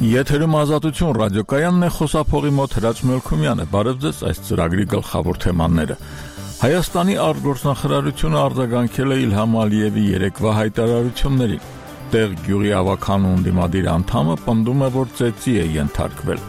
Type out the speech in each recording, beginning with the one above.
Եթերում Ազատություն ռադիոկայանն է, խոսափողի մոտ Հրաչ Մելքումյանը։ Բարև ձեզ, այս ծրագրի գլխավոր թեմաները։ Հայաստանի արտգործնախարարությունը արձագանքել է Իլհամ Ալիևի երեկվա հայտարարություններին։ Տեղ գյուղի ավականու ընդդիմադիր անդամը պնդում է, որ ծեծի է ենթարկվել։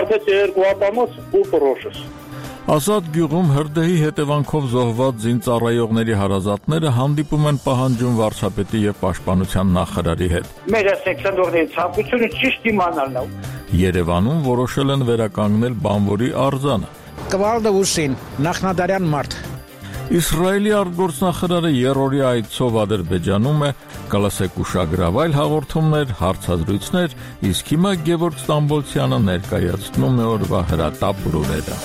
Ազատ գյուղում հրդեհի հետևանքով զոհված զինծառայողների հարազատները հանդիպում են պահանջում վարչապետի եւ պաշտպանության նախարարի հետ։ Մեր սեքսանդորների ցանկությունը ճիշտ իմանալն է։ Երևանում որոշել են վերականգնել բանվորի արձանը։ Կվալդը ուսին, նախնադարյան մարդ։ Իսրայելի արտգործնախարարը երրորդյա այցով Ադրբեջանում է, կլսեք ուշագրավ այլ հաղորդումներ, հարցազրույցներ, իսկ հիմա Գևորգ Ստամբոլցյանը ներկայացնում է օրվա հրատապ լուրերը։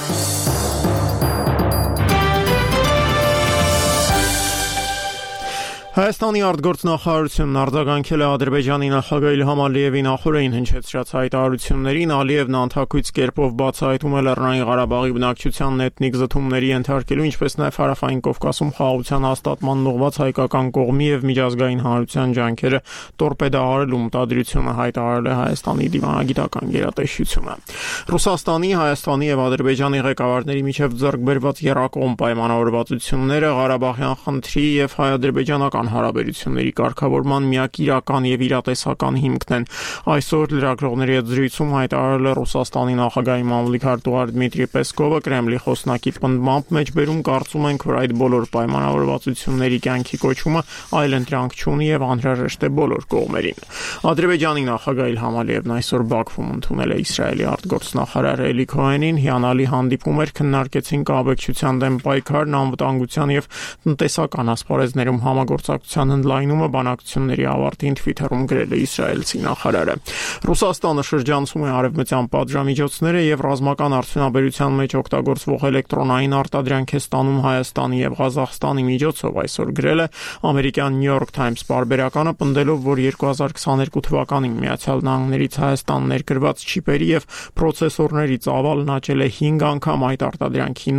Հայաստանի արտգործնախարարությունն արձագանքել է Ադրբեջանի նախագահ Իլհամ Ալիևի նախորդին հնչեցրած հայտարարություններին։ Ալիևն անթակույց կերպով բացահայտում է Լեռնային Ղարաբաղի բնակչությանն էթնիկ զտումների ենթարկելու, ինչպես նաև Հարավային Կովկասում խաղաղության հաստատման ուղղված հայկական կողմի եւ միջազգային հանրության ջանքերը տորպեդահարելու մտադրությունը հայտարարել է Հայաստանի դիվանագիտական գերատեսչությունը։ Ռուսաստանի, Հայաստանի եւ Ադրբեջանի ղեկավարների միջև ձեռք բերված եռակողմ պայմանավորվածությունները Ղարաբաղյան խնդրի եւ հայ-ադրբեջանական հարաբերությունների կարգավորման միակ իրական եւ իրատեսական հիմքն են։ Այսօր լրագրողների հետ զրույցում հայտարարել է Ռուսաստանի նախագահի մամլիկ արտուղար Դմիտրի Պեսկովը, Կրեմլի խոսնակի պնդմամբ մեջբերում կարծում ենք, որ այդ բոլոր պայմանավորվածությունների կյանքի կոչումը այլընտրանք չունի եւ անհրաժեշտ է բոլոր կողմերին։ Ադրբեջանի նախագահ Իլհամ Ալիևն այսօր Բաքվում ընդունել է Իսրայելի արտգործնախարար Էլի Քոհենին, հիանալի հանդիպում էր, քննարկեցին ահաբեկչության դեմ պայքարն, անվտանգության եւ տնտեսական ասպարեզներում համագործակցության ընդլայնումը, բանակցությունների ավարտին Twitter-ում գրել է իսրայելցի նախարարը։ Ռուսաստանը շրջանցում է արևմտյան պատժամիջոցները եւ ռազմական արդյունաբերության մեջ օգտագործվող էլեկտրոնային արտադրանք է ստանում Հայաստանի եւ Ղազախստանի միջոցով, այսօր գրել է ամերիկյան New York Times պարբերականը, պնդելով, որ 2022 թվականին Միացյալ Նահանգներից Հայաստան ներկրված չիպերի եւ պրոցեսորների ծավալն աճել է 5 անգամ, այդ արտադրանքի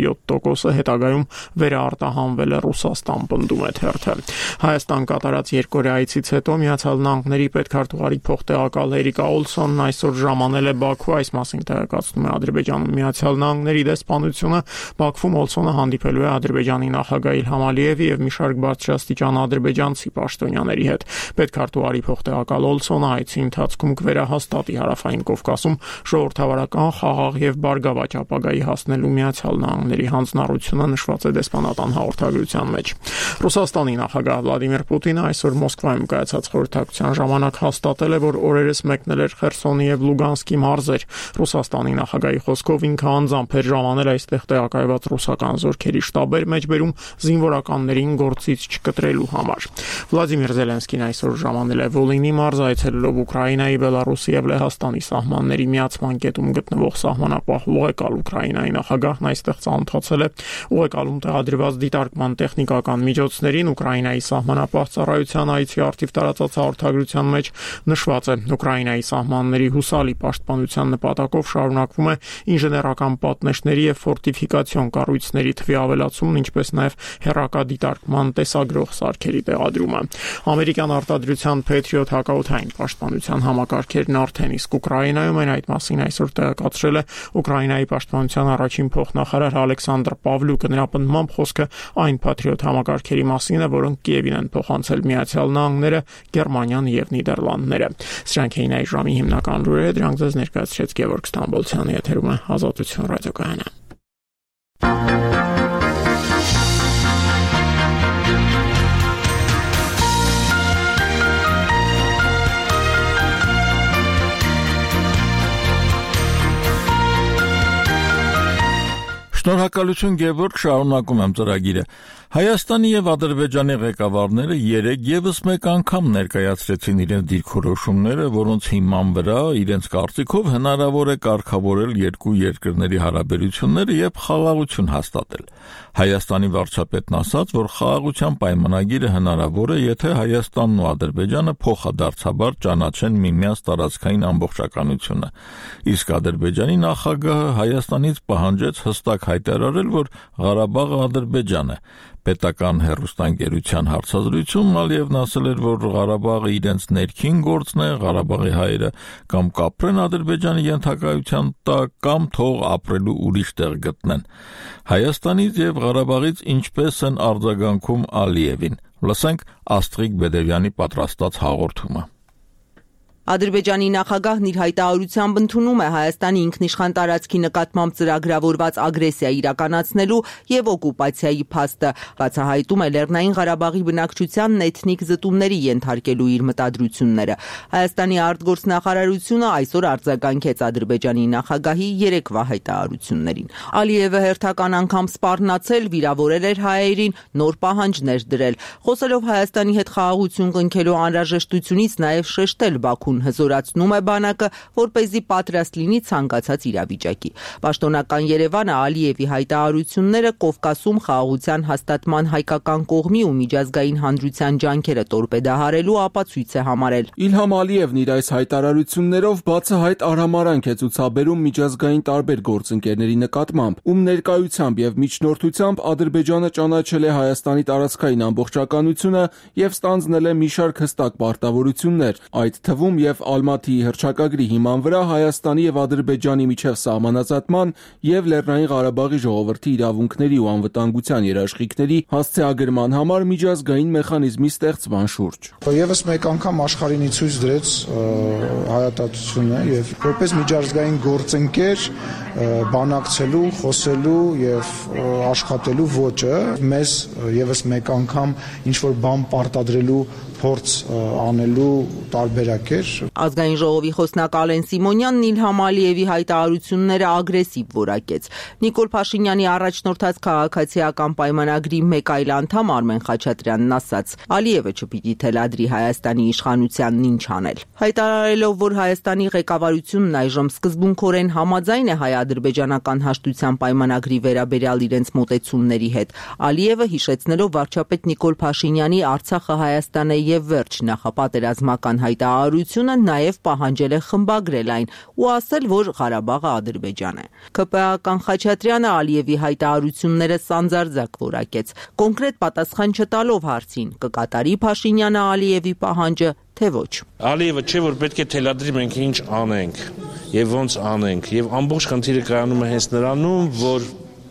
97%-ը հետագայում վերարտահանվել է Ռուսաստան, պնդում է թերթը։ Հայաստան կատարած երկօրյա այցից հետո Միացյալ Նահանգների պետքարտուղարի փոխտեղակալ Էրիկա Օլսոնն այսօր ժամանել է Բաքու, այս մասին տեղեկացնում է Ադրբեջանում Միացյալ Նահանգների դեսպանությունը։ Բաքվում Օլսոնը հանդիպելու է Ադրբեջանի նախագահ Իլհամ Ալիևի եւ մի շարք բարձրաստիճան ադրբեջանցի պաշտոնյաների հետ։ Պետքարտուղարի փոխտեղակալ Օլսոնը այցի ընթացքում կվերահաստատի Հարավային Կովկասում ժողովրդավարական, խաղաղ եւ բարգավաճ ապագայի հասնելու Միացյալ Նահանգների հանձնառությունը, նշված է դեսպանատան հաղորդագրության մեջ։ Ռուսաստանի նախագահ Վլադիմիր Պուտինը այսօր Մոսկվայում կայացած խորհրդակցության ժամանակ հաստատել է, որ օրերս մեկնել էր Խերսոնի եւ Լուգանսկի մարզեր։ Ռուսաստանի նախագահի խոսքով ինքը անձամբ էր ժամանել այստեղ տեղակայված ռուսական զորքերի շտաբեր մեջբերում զինվորականներին գործից չկտրելու համար։ Վլադիմիր Զելենսկին այսօր ժամանել է Վոլինի մարզ, այցելելով Ուկրաինայի, Բելարուսի եւ Լեհաստանի սահմանների միացման կետում գտնվող սահմանապահ Ուղեկալ Ուկրաինայի նախագահն այստեղ ծանոթացել է Ուղեկալում տեղադրված դիտարկման տեխնիկական միջոցներին։ Ուկրաինայի սահմանապահ ծառայության այցի արդիվ տարածած հաղորդագրության մեջ նշված է. Ուկրաինայի սահմանների հուսալի պաշտպանության նպատակով շարունակվում է ինժեներական պատնեշների եւ ֆորտիֆիկացիոն կառույցների թվի ավելացումն, ինչպես նաեւ հեռակադիտարկման տեսագրող սարքերի տեղադրումը։ Ամերիկյան արտադրության Patriot հակաօդային պաշտպանության համակարգերն արդեն իսկ Ուկրաինայում են, այդ մասին այսօր տեղեկացրել է Ուկրաինայի պաշտպանության առաջին փոխնախարար Ալեքսանդր Պավլյուկը։ Նրա պնդմամբ խոսքը այն Patriot համակարգերի մասին է, որոնք Կիևին են փոխանցել Միացյալ Նահանգները, Գերմանիան եւ Նիդերլանդները։ Սրանք էին այս ժամի հիմնական լուրերը, դրանք ձեզ ներկայացրեց Գևորգ Ստամբոլցյանը, եթերում է Ազատություն ռադիոկայանը։ Շնորհակալություն Գևորգ, շարունակում եմ ծրագիրը։ Հայաստանի եւ Ադրբեջանի ղեկավարները երեկ եւս մեկ անգամ ներկայացրեցին իրենց դիրքորոշումները, որոնց հիման վրա իրենց կարծիքով հնարավոր է կարգավորել երկու երկրների հարաբերությունները եւ խաղաղություն հաստատել։ Հայաստանի վարչապետն ասաց, որ խաղաղության պայմանագիրը հնարավոր է, եթե Հայաստանն ու Ադրբեջանը փոխադարձաբար ճանաչեն միմյանց տարածքային ամբողջականությունը։ Իսկ Ադրբեջանի նախագահը Հայաստանից պահանջեց հստակ հայտարարել, որ Ղարաբաղը Ադրբեջան է։ Պետական հեռուստաընկերության հարցազրույցում Ալիևն ասել էր, որ Ղարաբաղը իրենց ներքին գործն է, Ղարաբաղի հայերը կամ կապրեն Ադրբեջանի ենթակայության տակ, կամ թող ապրելու ուրիշ տեղ գտնեն։ Հայաստանից եւ Ղարաբաղից ինչպես են արձագանքում Ալիևին։ Լսենք Աստղիկ Բեդևյանի պատրաստած հաղորդումը։ Ադրբեջանի նախագահն իր հայտարարությամբ ընդունում է Հայաստանի ինքնիշխան տարածքի նկատմամբ ծրագրավորված ագրեսիա իրականացնելու եւ օկուպացիայի փաստը, բացահայտում է Լեռնային Ղարաբաղի բնակչությանն էթնիկ զտումների ենթարկելու իր մտադրությունները։ Հայաստանի արտգործնախարարությունը այսօր արձագանքեց Ադրբեջանի նախագահի երեկվա հայտարարություններին։ Ալիևը հերթական անգամ սպառնացել, վիրավորել էր հայերին, նոր պահանջներ դրել։ Խոսելով Հայաստանի հետ խաղաղություն կնքելու անհրաժեշտությունից նաեւ շեշտել Բաքու հզորացնում է բանակը, որպեսզի պատրաստ լինի ցանկացած իրավիճակի։ Պաշտոնական Երևանը Ալիևի հայտարարությունները Կովկասում խաղաղության հաստատման հայկական կողմի ու միջազգային հանրության ջանքերը տորպեդահարելու ապացույց է համարել։ Իլհամ Ալիևն իր այս հայտարարություններով բացահայտ արհամարհանք է ցուցաբերում միջազգային տարբեր գործընկերների նկատմամբ, ում ներկայությամբ եւ միջնորդությամբ Ադրբեջանը ճանաչել է Հայաստանի տարածքային ամբողջականությունը եւ ստանձնել է մի շարք հստակ պարտավորություններ, այդ թվում եւ Ալմատիի հռչակագրի հիման վրա Հայաստանի եւ Ադրբեջանի միջև սահմանազատման եւ Լեռնային Ղարաբաղի ժողովրդի իրավունքների ու անվտանգության երաշխիքների հասցեագրման համար միջազգային մեխանիզմի ստեղծման շուրջ։ Եվս մեկ անգամ աշխարհին ցույց դրեց հայատացությունը եւ որպես միջազգային գործընկեր բանակցելու, խոսելու եւ աշխատելու ոճը մեզ եւս մեկ անգամ ինչ որ բան պարտադրելու փորձ անելու տարբերակ էր։ Ազգային ժողովի խոսնակ Ալեն Սիմոնյանն Իլհամ Ալիևի հայտարարությունները ագրեսիվ որակեց։ Նիկոլ Փաշինյանի առաջնորդած քաղաքացիական պայմանագրի մեկ այլ անդամ Արմեն Խաչատրյանն ասաց. Ալիևը չպիտի թելադրի Հայաստանի իշխանությանն ինչ անել։ Հայտարարելով, որ Հայաստանի ղեկավարությունն այժմ սկզբունքորեն համաձայն է հայ-ադրբեջանական հաշտության պայմանագրի վերաբերյալ իրենց մոտեցումների հետ, Ալիևը հիշեցնելով վարչապետ Նիկոլ Փաշինյանի Արցախը Հայաստան է եւ վերջ նախապատերազմական հայտարարությունը նաև պահանջել է խմբագրել այն ու ասել, որ Ղարաբաղը Ադրբեջան է։ ԿՊԱ-ական Խաչատրյանը Ալիևի հայտարարությունները սանձարձակ որակեց։ Կոնկրետ պատասխան չտալով հարցին՝ կկատարի Փաշինյանը Ալիևի պահանջը, թե ոչ։ Ալիևը չէ, որ պետք է թելադրի մենք ինչ անենք եւ ոնց անենք, եւ ամբողջ խնդիրը կայանում է հենց նրանում, որ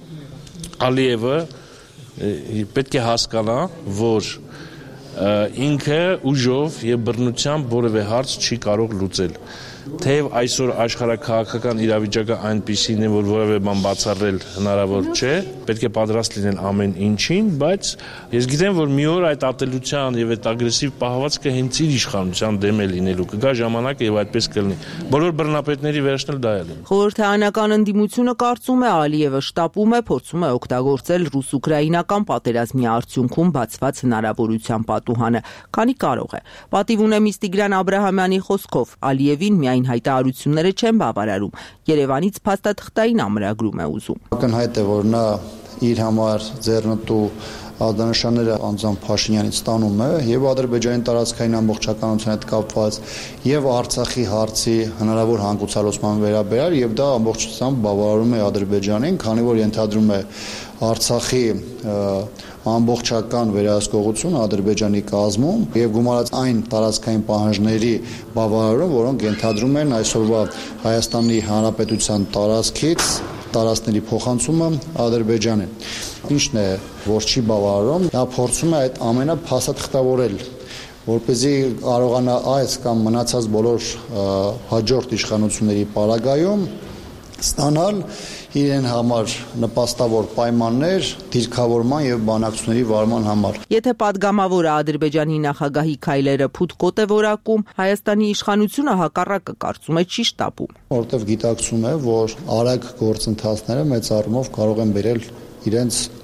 Ալիևը պետք է հասկանա, որ ինքը ուժով եւ բռնությամբ որևէ հարց չի կարող լուծել։ Թեև այսօր աշխարհաքաղաքական իրավիճակը այնպիսին է, որ որևէ բան բացառել հնարավոր չէ, պետք է պատրաստ լինեն ամեն ինչին, բայց ես գիտեմ, որ մի օր այդ ատելության եւ այդ ագրեսիվ պահվածքը հենց իր իշխանության դեմ է լինելու, կգա ժամանակը եւ այդպես կլինի։ Բոլոր բռնապետների վերջն էլ դա է լինելու։ Խորհրդարանական ընդդիմությունը կարծում է Ալիևը շտապում է, փորձում է օգտագործել ռուս-ուկրաինական պատերազմի արդյունքում բացված հնարավորության պատուհանը, քանի կարող է։ Պատիվ ունեմ Տիգրան Աբրահամյանի խոսքով Ալիևին այն հայտարարությունները չեն բավարարում։ Երևանից փաստաթղթային ամրագրում է ուզում։ Ակնհայտ է, որ նա իր համար ձեռնտու ազդանշանները անձամբ Փաշինյանից ստանում է եւ Ադրբեջանի տարածքային ամբողջականության հետ կապված եւ Արցախի հարցի հնարավոր հանգուցալուծման վերաբերյալ եւ դա ամբողջությամբ բավարարում է Ադրբեջանին, քանի որ ենթադրում է Արցախի ամբողջական վերահսկողություն Ադրբեջանի կազմում եւ գումարած այն տարածքային պահանջների բավարարում, որոնք ենթադրում են այսօրվա Հայաստանի Հանրապետության տարածքից տարածքների փոխանցումը Ադրբեջանին։ Ինչն է, որ չի բավարարում, նա փորձում է այդ ամենը փաստաթղթավորել, որպեսզի կարողանա այս կամ մնացած բոլոր հաջորդ իշխանությունների պարագայում ստանալ իրեն համար նպաստավոր պայմաններ դիրքավորման եւ բանակցությունների վարման համար։ Եթե падգամավորը Ադրբեջանի նախագահի քայլերը փութկոտ է որակում, Հայաստանի իշխանությունը հակառակը կարծում է չի շտապում։ Որտեւ գիտակցում է, որ արագ գործընթացները մեծ առումով կարող են բերել իրենց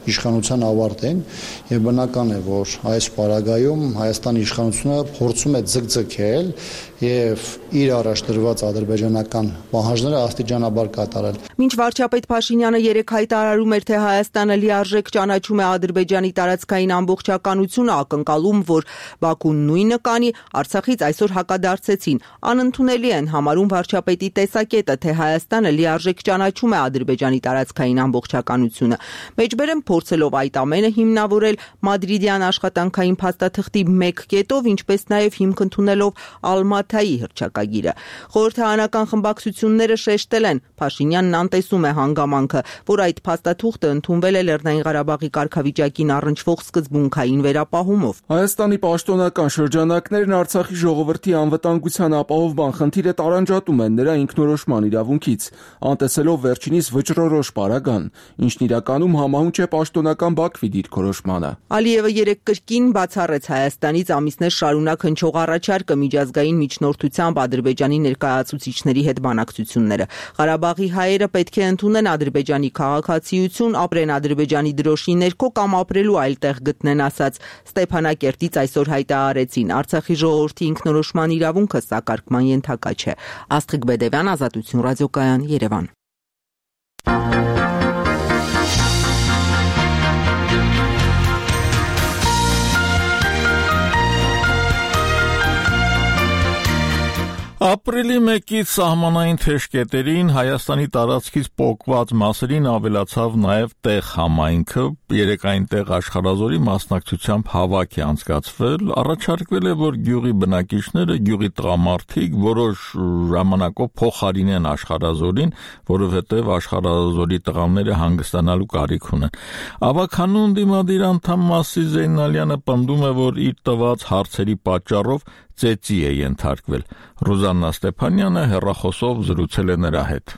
իշխանության ավարտ են եւ բնական է, որ այս պարագայում Հայաստանի իշխանությունը փորձում է ձգձգել եւ իր առաջ դրված ադրբեջանական պահանջները աստիճանաբար կատարել։ Մինչ վարչապետ Փաշինյանը երեկ հայտարարում էր, թե Հայաստանը լիարժեք ճանաչում է Ադրբեջանի տարածքային ամբողջականությունը, ակնկալում, որ Բաքուն նույնը կանի, Արցախից այսօր հակադարձեցին։ Անընդունելի են համարում վարչապետի տեսակետը, թե Հայաստանը լիարժեք ճանաչում է Ադրբեջանի տարածքային ամբողջականությունը։ Մեջբերեմ փորձելով այդ ամենը հիմնավորել մադրիդյան աշխատանքային փաստաթղթի 1 կետով, ինչպես նաև հիմք ընդունելով Ալմաթայի հռչակագիրը։ Խորհրդարանական խմբակցությունները շեշտել են, Փաշինյանն անտեսում է հանգամանքը, որ այդ փաստաթուղթը ընդունվել է Լեռնային Ղարաբաղի կարգավիճակին առնչվող սկզբունքային վերապահումով։ Հայաստանի պաշտոնական շրջանակներն Արցախի ժողովրդի անվտանգության ապահովման խնդիրը տարանջատում են նրա ինքնորոշման իրավունքից, անտեսելով վերջինիս վճռորոշ պարագան, ինչն իրականում համահունչ է պաշտոնական Բաքվի դիրքորոշմանը։ Ալիևը երեկ կրկին բացառեց Հայաստանից ամիսներ շարունակ հնչող առաջարկը միջազգային միջնորդությամբ Ադրբեջանի ներկայացուցիչների հետ բանակցությունները։ Ղարաբաղի հայերը պետք է ընդունեն Ադրբեջանի քաղաքացիություն, ապրեն Ադրբեջանի դրոշի ներքո կամ ապրելու այլ տեղ գտնեն, ասաց Ստեփանակերտից այսօր հայտարարեցին։ Արցախի ժողովրդի ինքնորոշման իրավունքը սակարկման ենթակա չէ։ Աստղիկ Բեդևյան, Ազատություն ռադիոկայան, Երևան։ Ապրիլի 1-ից սահմանային թեժկետերին Հայաստանի տարածքից պոկված մասերին ավելացավ նաև տեղ համայնքը, երեկ այնտեղ աշխարհազորի մասնակցությամբ հավաք է անցկացվել, առաջարկվել է, որ գյուղի բնակիչները, գյուղի տղամարդիկ որոշ ժամանակով փոխարինեն աշխարհազորին, որովհետև աշխարհազորի տղաները հանգստանալու կարիք ունեն։ Ավականուն դիմադիր անդամ Մասի Զեյնալյանը պնդում է, որ իր տված հարցերի պատճառով ծեծի է ենթարկվել։ Ռուզաննա Ստեփանյանը հեռախոսով զրուցել է նրա հետ։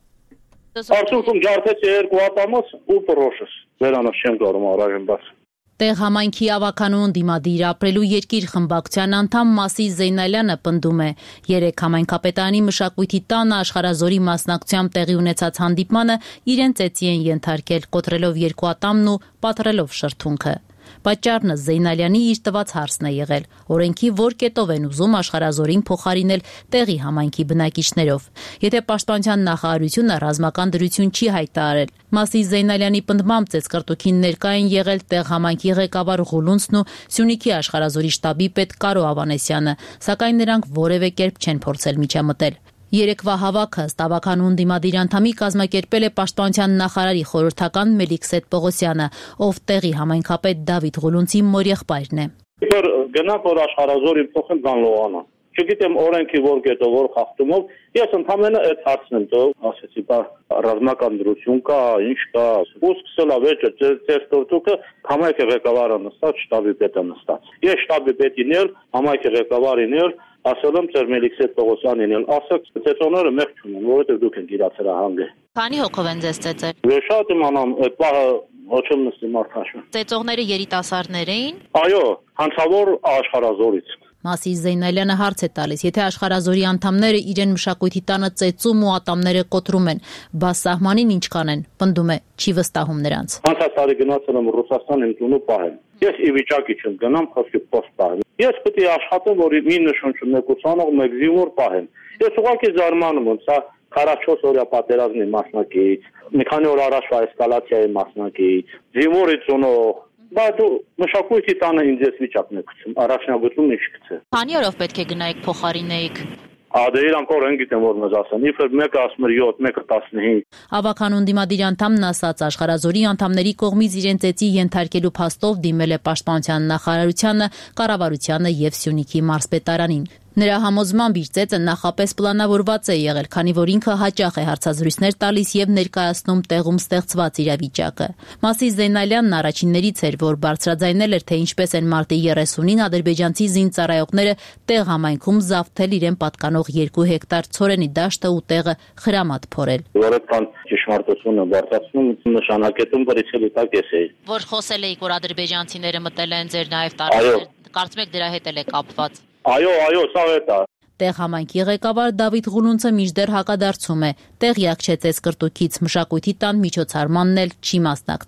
Արդյունքում ջարդեց 2 ատամոց ու պրոշս։ Վերանով չեմ կարող առայժմ բաց։ Տեղ համայնքի ավականուն դիմադիր ապրելու երկիր խմբակցության անդամ Մասի Զեյնալյանը պնդում է, երեկ համայնքապետարանի մշակույթի տանը աշխարհազորի մասնակցությամբ տեղի ունեցած հանդիպմանը իրեն ծեծի են ենթարկել, կոտրելով 2 ատամն ու պատռելով շրթունքը։ Պատճառն Զեյնալյանի իր տված հարցն է եղել. օրենքի որ կետով են ուզում աշխարհազորին փոխարինել տեղի համայնքի բնակիչներով։ Եթե պաշտպանության նախարարությունը ռազմական դրություն չի հայտարարել, Մասի Զեյնալյանի պնդմամբ ծեծկռտուքին ներկա են եղել տեղ համայնքի ղեկավար Ղուլունցն ու Սյունիքի աշխարհազորի շտաբի պետ Կարո Ավանեսյանը, սակայն նրանք որևէ կերպ չեն փորձել միջամտել։ Երեկվա հավաքը Ստավականուն դիմադիր անդամի կազմակերպել է պաշտպանության նախարարի խորհրդական Մելիքսետ Պողոսյանը, ով տեղի համայնքապետ Դավիթ Ղուլունցի մորեղբայրն է։ Գնա որ աշխարհազորին փոխեն Գանլողանը։ Չգիտեմ օրենքի որ կետով որ խախտումով, ես ընդհանրապես այդ հարցն եմ տով, ասեցի, բա ռազմական դրություն կա, ինչ կա, ու սկսել է վեճը ծեր տորտուկը համայնքի ղեկավարը նստած, շտաբի պետը նստած։ Ես շտաբի պետին էլ, համայնքի ղեկավարին էլ ասել եմ ծեր Մելիքսետ Պողոսյանին էլ, ասաց ծեծոնները մեղք չունեն, որովհետև դուք եք իրացել հանգը։ Քանի հոգով են ձեզ ծեծել։ Ես շատ իմանամ, այդ բանը ոչ եմ նստի մարդաշը։ Ծեծողները երիտասարդներ էին։ Այո, հանցավոր աշխարհազորից։ Մասի Զեյնալյանը հարց է տալիս, եթե աշխարհազորի անդամները իրեն մշակույթի տանը ծեծում ու ատամները կոտրում են, բա սահմանին ինչ կանեն, պնդում է, չի վստահում նրանց։ Անցած տարի գնացել եմ Ռուսաստան իմ տունը պահեմ։ Ես ի վիճակի չեմ գնամ, խոսքի post պահեմ։ Ես պետք է աշխատեմ, որ մի նշություն մեկուսանող մեկ զինվոր պահեմ։ Ես ուղղակի զարմանում եմ, սա 44 օրյա պատերազմի մասնակից, մի քանի օր առաջվա էսկալացիայի մասնակից, զինվորի ծնող, բայց մշակույթի տանը ինձ ես վիճակն է գցում, առաջնագծում ինչ գցե։ Քանի օրով պետք է գնայիք փոխարինեիք։ Ադե իրանք օրեն գիտեմ որ մեզ ասեն, իբր մեկը ասում էր 7, մեկը 15։ Ավականուն դիմադիր անդամն ասաց աշխարհազորի անդամների կողմից իրեն ծեծի ենթարկելու փաստով դիմել է պաշտպանության նախարարությանը, կառավարությանը եւ Սյունիքի մարզպետարանին։ Նրա համոզմամբ իր ծեծը նախապես պլանավորված է եղել, քանի որ ինքը հաճախ է հարցազրույցներ տալիս եւ ներկայացնում տեղում ստեղծված իրավիճակը։ Մասի Զեյնալյանն առաջիններից էր, որ բարձրաձայնել էր, թե ինչպես են մարտի 30-ին ադրբեջանցի զինծառայողները տեղ համայնքում զավթել իրեն պատկանող 2 հեկտար ցորենի դաշտը ու տեղը խրամատ փորել։ Որքան ճշմարտությունը բարձրացնում նշանակետում բրիցելի տակ էի։ Որ խոսել էիք, որ ադրբեջանցիները մտել են ձեր նաեւ տարածքներ, կարծում եք դրա հետ էլ է կապված։ Այո, սա է։ Տեղ համայնքի ղեկավար Դավիթ Ղուլունցը մինչդեռ հակադարձում է, տեղյակ չէ ծեծկռտուքից, մշակույթի տան միջոցառմանն էլ չի մասնակցել։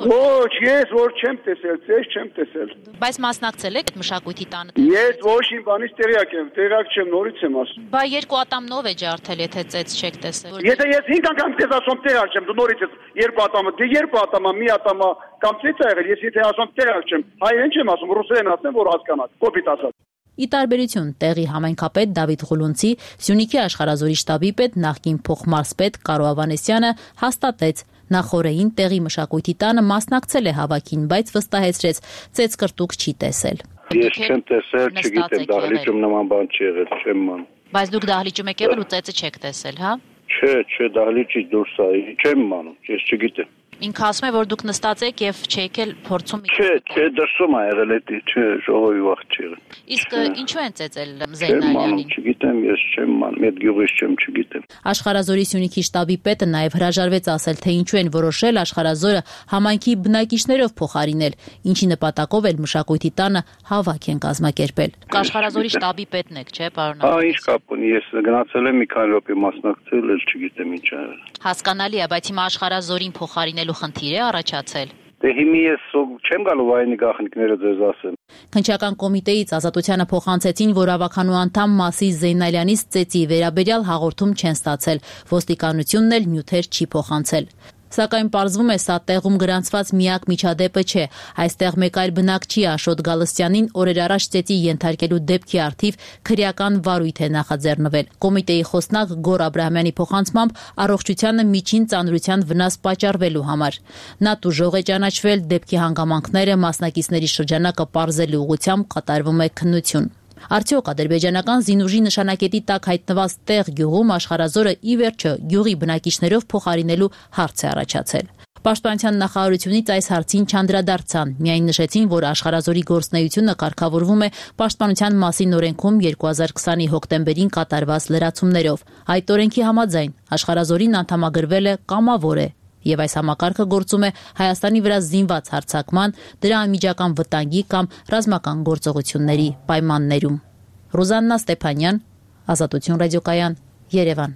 Ոչ, ես որ չեմ տեսել, ես չեմ տեսել։ Բայց մասնակցել եք այդ մշակույթի տանը։ Ես ոչ իմ բանից տեղյակ եմ, տեղյակ չեմ, նորից եմ ասում։ Բա 2 ատամնով է ջարդել, եթե ծեծ չեք տեսել։ Եթե ես 5 անգամ քեզ ասում տեղյակ չեմ, դու նորից ես 2 ատամը, դե 2 ատամը, մի ատամը կամ ծեծ ա եղել, ես եթե ասում տեղյակ չեմ, հայերեն չեմ ասում, ռուսերեն ասեմ, որ հասկանաք, կոպիտ ասած։ Ի տարբերություն տեղի համայնքապետ Դավիթ Ղուլունցի, Սյունիքի աշխարհազորի շտաբի պետ նախկին փոխմարզպետ Կարո Ավանեսյանը հաստատեց նախորդին տեղի մշակույթի տանը մասնակցել է հավաքին, բայց վստահեցրեց ծեծ կրտուկ չի տեսել։ Ես չեմ տեսել, չգիտեմ, դահլիճում նման բան չի եղել, չեմ ման։ Բայց դուք դահլիճում եք եղել ու ծեծը չեք տեսել, հա։ Չէ, դահլիճից դուրս է, չեմ մանում, ես չգիտեմ։ Ինքը ասում է, որ դուք նստած եք եւ չեք էլ փորձում։ Չէ, դրսում ա եղել էդի, չէ, ժողովի վաղ չի եղել։ Իսկ ինչու են ծեծել Զեյնալյանին։ Չգիտեմ, ես չեմ մանում, այդ գյուղից չգիտեմ։ Աշխարհազորի Սյունիքի շտաբի պետը նաեւ հրաժարվեց ասել, թե ինչու են որոշել աշխարհազորը համայնքի բնակիչներով փոխարինել, ինչի նպատակով էլ մշակույթի տանը հավաք են կազմակերպել։ Աշխարհազորի շտաբի պետն եք, չէ, պարոն։ Հա, ինչ կապ ունի, ես գնացել եմ մի քանի րոպե մասնակցել, էլ չգիտեմ ինչ ա եղել։ Հասկանալի է, բայց հիմա աշխարհազորին փոխարինելու խնդիր է առաջացել։ Դե հիմա ես չեմ գալու վայնի գախնիկները ձեզ ասեմ։ Քննչական կոմիտեից Ազատությանը փոխանցեցին, որ ավականու անդամ Մասիս Զեյնալյանից ծեծի վերաբերյալ հաղորդում չեն ստացել, ոստիկանությունն էլ նյութեր չի փոխանցել։ Սակայն պարզվում է, սա տեղում գրանցված միակ միջադեպը չէ։ Այստեղ մեկ այլ բնակչի Աշոտ Գալստյանին օրեր առաջ ծեծի ենթարկելու դեպքի առթիվ քրեական վարույթ է նախաձեռնվել։ Կոմիտեի խոսնակ Գոր Աբրահամյանի փոխանցմամբ առողջությանը միջին ծանրության վնաս պատճառվելու համար։ Նա տուժող է ճանաչվել, դեպքի հանգամանքները մասնակիցների շրջանակը պարզելու ուղղությամբ կատարվում է քննություն։ Արդյոք ադրբեջանական զինուժի նշանակետի տակ հայտնված տեղ գյուղում աշխարհազորը ի վերջո գյուղի բնակիչներով փոխարինելու հարց է առաջացել։ Պաշտպանության նախարարությունից այս հարցին չանդրադարձան, միայն նշեցին, որ աշխարհազորի գործունեությունը կարգավորվում է Պաշտպանության մասին օրենքում 2020-ի հոկտեմբերին կատարված լրացումներով։ Այդ օրենքի համաձայն աշխարհազորին անդամագրվել է կամավոր է, եւ այս համակարգը գործում է Հայաստանի վրա զինված հարձակման, դրա անմիջական վտանգի կամ ռազմական գործողությունների պայմաններում։ Ռուզաննա Ստեփանյան, Ազատություն ռադիոկայան, Երևան։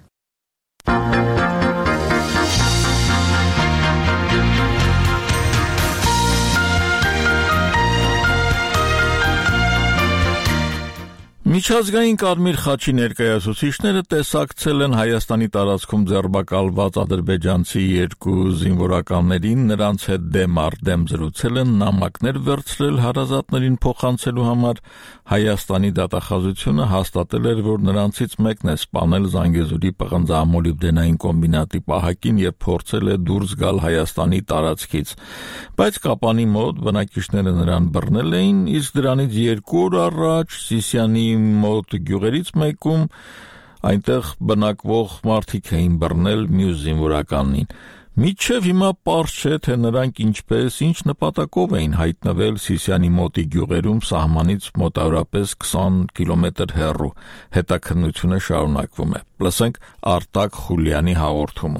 Միջազգային Կարմիր խաչի ներկայացուցիչները տեսակցել են Հայաստանի տարածքում ձերբակալված ադրբեջանցի 2 զինվորականներին, նրանց հետ դեմ առ դեմ զրուցել են, նամակներ վերցրել հարազատներին փոխանցելու համար։ Հայաստանի դատախազությունը հաստատել էր, որ նրանցից մեկն է սպանել Զանգեզուրի պղնձամոլիբդենային կոմբինատի պահակին եւ փորձել է դուրս գալ Հայաստանի տարածքից, բայց կապանի մոտ բնակիչները նրան բռնել էին, իսկ դրանից 2 օր առաջ Սիսիանի մոտ գյուղերից մեկում այնտեղ բնակվող մարդիկ էին բռնել մյուս զինվորականին։ Մինչև հիմա պարզ չէ, թե նրանք ինչպես, ինչ նպատակով էին հայտնվել Սիսիանի մոտի գյուղերում սահմանից մոտավորապես 20 կիլոմետր հեռու։ Հետաքննությունը շարունակվում է։ Լսենք Արտակ Խուլյանի հաղորդումը։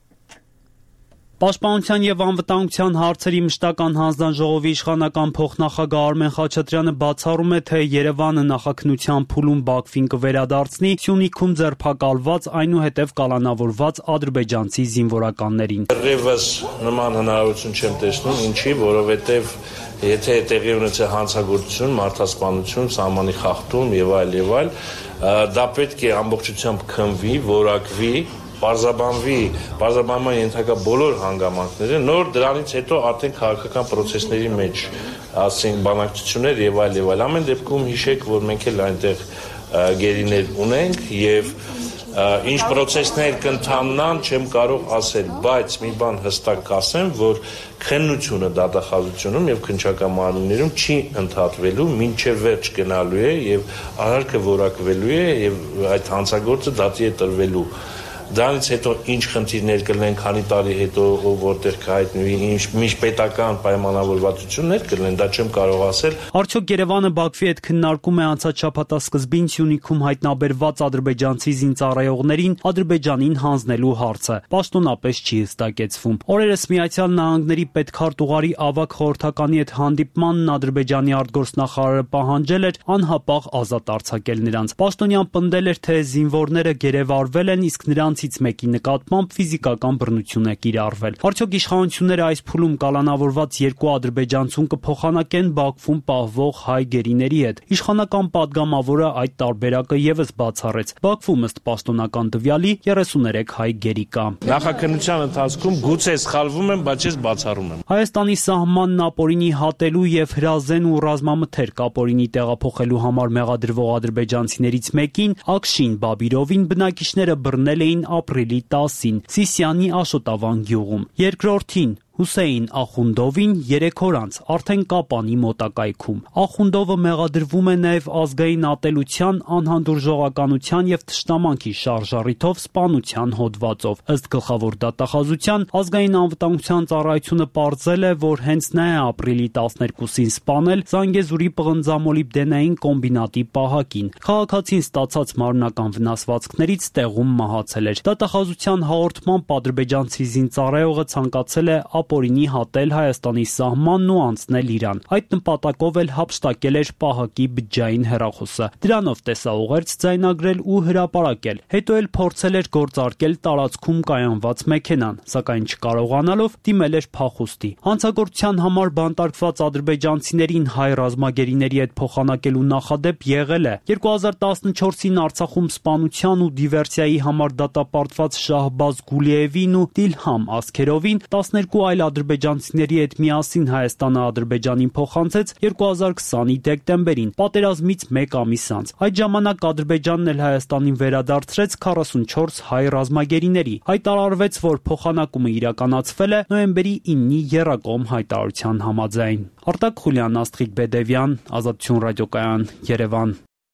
Պաշտպանության եւ անվտանգության հարցերի մշտական հանձնաժողովի իշխանական փոխնախագահ Արմեն Խաչատրյանը բացառում է, թե Երևանը նախաքննության փուլում Բաքվին կվերադարձնի Սյունիքում ձերբակալված, այնուհետև կալանավորված ադրբեջանցի զինվորականներին։ Դեռևս նման հնարավորություն չեմ տեսնում, ինչի, որովհետեւ եթե տեղի ունեցել հանցագործություն, մարդասպանություն, սահմանի խախտում եւ այլ, դա պետք է ամբողջությամբ քննվի, որակվի, պարզաբանման ենթակա բոլոր հանգամանքները, նոր դրանից հետո արդեն քաղաքական process-ների մեջ ասենք բանակցություններ եւ այլ, ամեն դեպքում հիշեք, որ մենք էլ այնտեղ գերիներ ունենք եւ ինչ process-ներ կընթանան չեմ կարող ասել, բայց մի բան հստակ կասեմ, որ քննությունը դատախազությունում եւ քննչական մարմիններում չի ընդհատվելու, մինչեւ վերջ գնալու է եւ արարքը որակվելու է եւ այդ հանցագործը դատի է տրվելու։ Դրանից հետո ինչ խնդիրներ կլինեն, քանի տարի հետո որտեղ կհայտնվի, ինչ միջպետական պայմանավորվածություններ կլինեն, դա չեմ կարող ասել։ Արդյոք Երևանը Բաքվի հետ քննարկում է անցած շաբաթասկզբին Սյունիքում հայտնաբերված ադրբեջանցի զինծառայողներին Ադրբեջանին հանձնելու հարցը։ Պաշտոնապես չի հստակեցվում։ Օրերս Միացյալ Նահանգների պետքարտուղարի ավագ խորհրդականի հետ հանդիպմանն Ադրբեջանի արտգործնախարարը պահանջել էր անհապաղ ազատ արձակել նրանց։ Պաշտոնյան պնդել էր, թե զինվորները գերեվարվել են, իսկ նրանց նրանցից մեկի նկատմամբ ֆիզիկական բռնություն է կիրառվել։ Արդյոք իշխանությունները այս փուլում կալանավորված երկու ադրբեջանցուն կփոխանակեն Բաքվում պահվող հայ գերիների հետ։ Իշխանական падգամավորը այդ տարբերակը եւս բացառեց։ Բաքվում ըստ պաշտոնական տվյալի 33 հայ գերի կա։ Նախաքննության ընթացքում գուցե սխալվում եմ, բայց ես բացառում եմ։ Հայաստանի սահմանն ապօրինի հատելու եւ հրազեն ու ռազմամթերք ապօրինի տեղափոխելու համար մեղադրվող ադրբեջանցիներից մեկին Աքշին Բաբիրովին բնակիչները բռնել էին ապրիլի 10-ին Սիսիանի Աշոտավան գյուղում։ Երկրորդին Հուսեյն Ախունդովին 3 օր անց արդեն Կապանի մոտակայքում։ Ախունդովը մեղադրվում է նաև ազգային ատելության, անհանդուրժողականության եւ թշնամանքի շարժառիթով սպանության հոդվածով։ Ըստ գլխավոր դատախազության, ազգային անվտանգության ծառայությունը պարզել է, որ հենց նա է ապրիլի 12-ին սպանել Զանգեզուրի պղնձամոլիբդենային կոմբինատի պահակին։ Քաղաքացին ստացած մարմնական վնասվածքներից տեղում մահացել էր։ Դատախազության հաղորդմամբ ադրբեջանցի զինծառայողը ցանկացել է ապօրինի հատել Հայաստանի սահմանն ու անցնել Իրան։ Այդ նպատակով էլ հափշտակել էր պահակի բջջային հեռախոսը։ Դրանով տեսաուղերձ ձայնագրել ու հրապարակել։ Հետո էլ փորձել էր գործարկել տարածքում կայանված մեքենան, սակայն չկարողանալով դիմել էր փախուստի։ Հանցագործության համար բանտարկված ադրբեջանցիներին հայ ռազմագերիների հետ փոխանակելու նախադեպ եղել է։ 2014-ին Արցախում սպանության ու դիվերսիայի համար դատապարտված Շահբազ Գուլիևին ու Դիլհամ Ասքերովին 12 այլ ադրբեջանցիների հետ միասին Հայաստանը Ադրբեջանին փոխանցեց 2020-ի դեկտեմբերին, պատերազմից 1 ամիս անց։ Այդ ժամանակ Ադրբեջանն էլ Հայաստանին վերադարձրեց 44 հայ ռազմագերիների։ Հայտարարվեց, որ փոխանակումը իրականացվել է նոյեմբերի 9-ի եռակողմ հայտարարության համաձայն։ Արտակ Խուլյան, Աստղիկ Բեդևյան, Ազատություն ռադիոկայան, Երևան։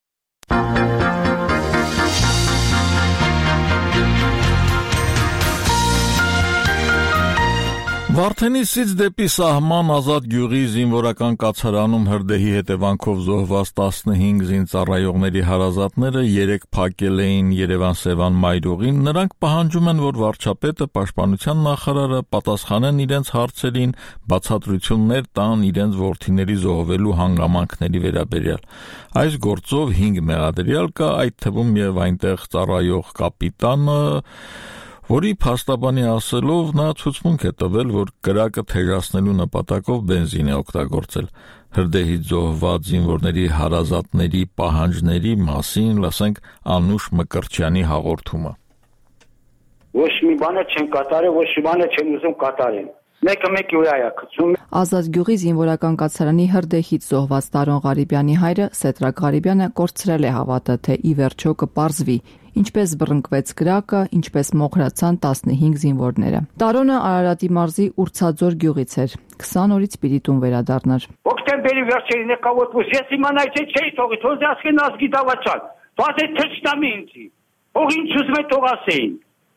Վարդենիսից դեպի սահման Ազատ գյուղի զինվորական կացարանում հրդեհի հետևանքով զոհված 15 զինծառայողների հարազատները 3 փակել էին Երևան-Սևան մայրուղին։ Նրանք պահանջում են, որ վարչապետը, պաշտպանության նախարարը պատասխանեն իրենց հարցերին, բացատրություններ տան իրենց որդիների զոհվելու հանգամանքների վերաբերյալ։ Այս գործով 5 մեղադրյալ կա, այդ թվում եւ այնտեղ ծառայող կապիտանը, որի փաստաբանի ասելով նա ցուցմունք է տվել, որ կրակը թեժացնելու նպատակով բենզին է օգտագործել։ Հրդեհից զոհված զինվորների հարազատների պահանջների մասին լսենք Անուշ Մկրտչյանի հաղորդումը։ Ոչ մի բան չեն կատարել, ոչ մի բան չեն ուզում կատարել։ Մեկը մեկի վրա է գցում։ Ազատ գյուղի զինվորական կացարանի հրդեհից զոհված Տարոն Ղարիբյանի հայրը Սետրակ Ղարիբյանը կորցրել է հավատը, թե ի վերջո կպարզվի ինչպես բռնկվեց կրակը, ինչպես մոխրացան 15 զինվորները։ Տարոնը Արարատի մարզի Ուրցաձոր գյուղից էր։ 20 օրից պիտի տուն վերադառնար։ Օկտեմբերի վերջերին եկավ ես իմանայի թե չէի թողի, թող ասեն ազգի դավաճան։ Բացի թշնամի ինձի։ Ող ինչ ուզում է թող ասեին։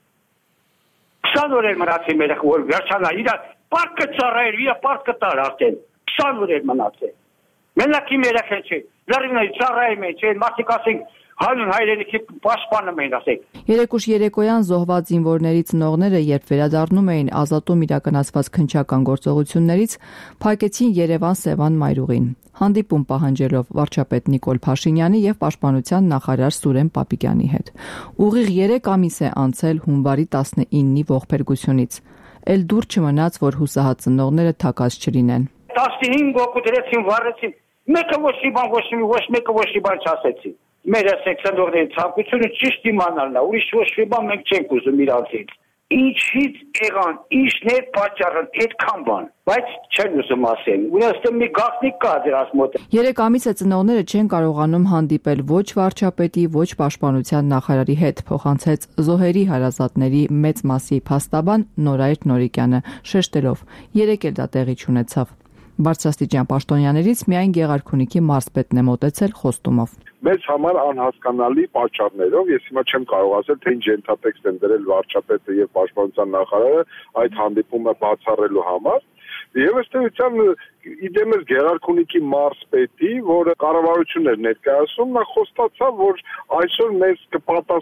20 օր էր մնացել մեր որ վերջանա իր պարկը ծառայել, իր պարկը տար արդեն 20 օր էր մնացել։ Մենակ իմ երեխան չէ։ Լարինայի ծառայում է, չէ, մարդիկ ասեն հանուն հայրենիքի պաշտպանում էին ասեք։ Երեկուշ երեկոյան զոհված զինվորների ծնողները, երբ վերադառնում էին Ազատում իրականացված քննչական գործողություններից, փակեցին Երևան-Սևան մայրուղին, հանդիպում պահանջելով վարչապետ Նիկոլ Փաշինյանի եւ պաշտպանության նախարար Սուրեն Պապիկյանի հետ։ Ուղիղ 3 ամիս է անցել հունվարի 19-ի ողբերգությունից։ Էլ դուր չմնաց, որ հուսահատ ծնողները թակած չլինեն։ 15 օգուտ դրեցին, վառեցին։ Մեկը ոչ մեկը ոչ մի բան չասեցին։ Մեր սեքսանդորների ցանկությունը ճիշտ իմանալն է, ուրիշ ոչ մի բան մենք չենք ուզում իրանցից։ Ինչից եղան, ինչն է պատճառը, այդքան բան, բայց չեն ուզում ասել։ Ուրեմն մի գաղտնիք կա դրանց մոտ։ 3 ամիս է ծնողները չեն կարողանում հանդիպել ոչ վարչապետի, ոչ պաշտպանության նախարարի հետ, փոխանցեց զոհերի հարազատների մեծ մասի փաստաբան Նորայր Նորիկյանը, շեշտելով. 3 էլ դա տեղի չունեցավ։ Բարձրաստիճան պաշտոնյաներից միայն Գեղարքունիքի մարզպետն է մոտեցել խոստումով։ Մեզ համար անհասկանալի պատճառներով ես հիմա չեմ կարող ասել, թե ինչ ենթատեքստ են դրել վարչապետը եւ պաշտպանության նախարարը այդ հանդիպումը բացառելու համար։ Եվ ըստ էության իդեմս Գեղարքունիքի մարզպետի, որը կառավարություններ ներկայացում, նա խոստացավ, որ այսօր մեզ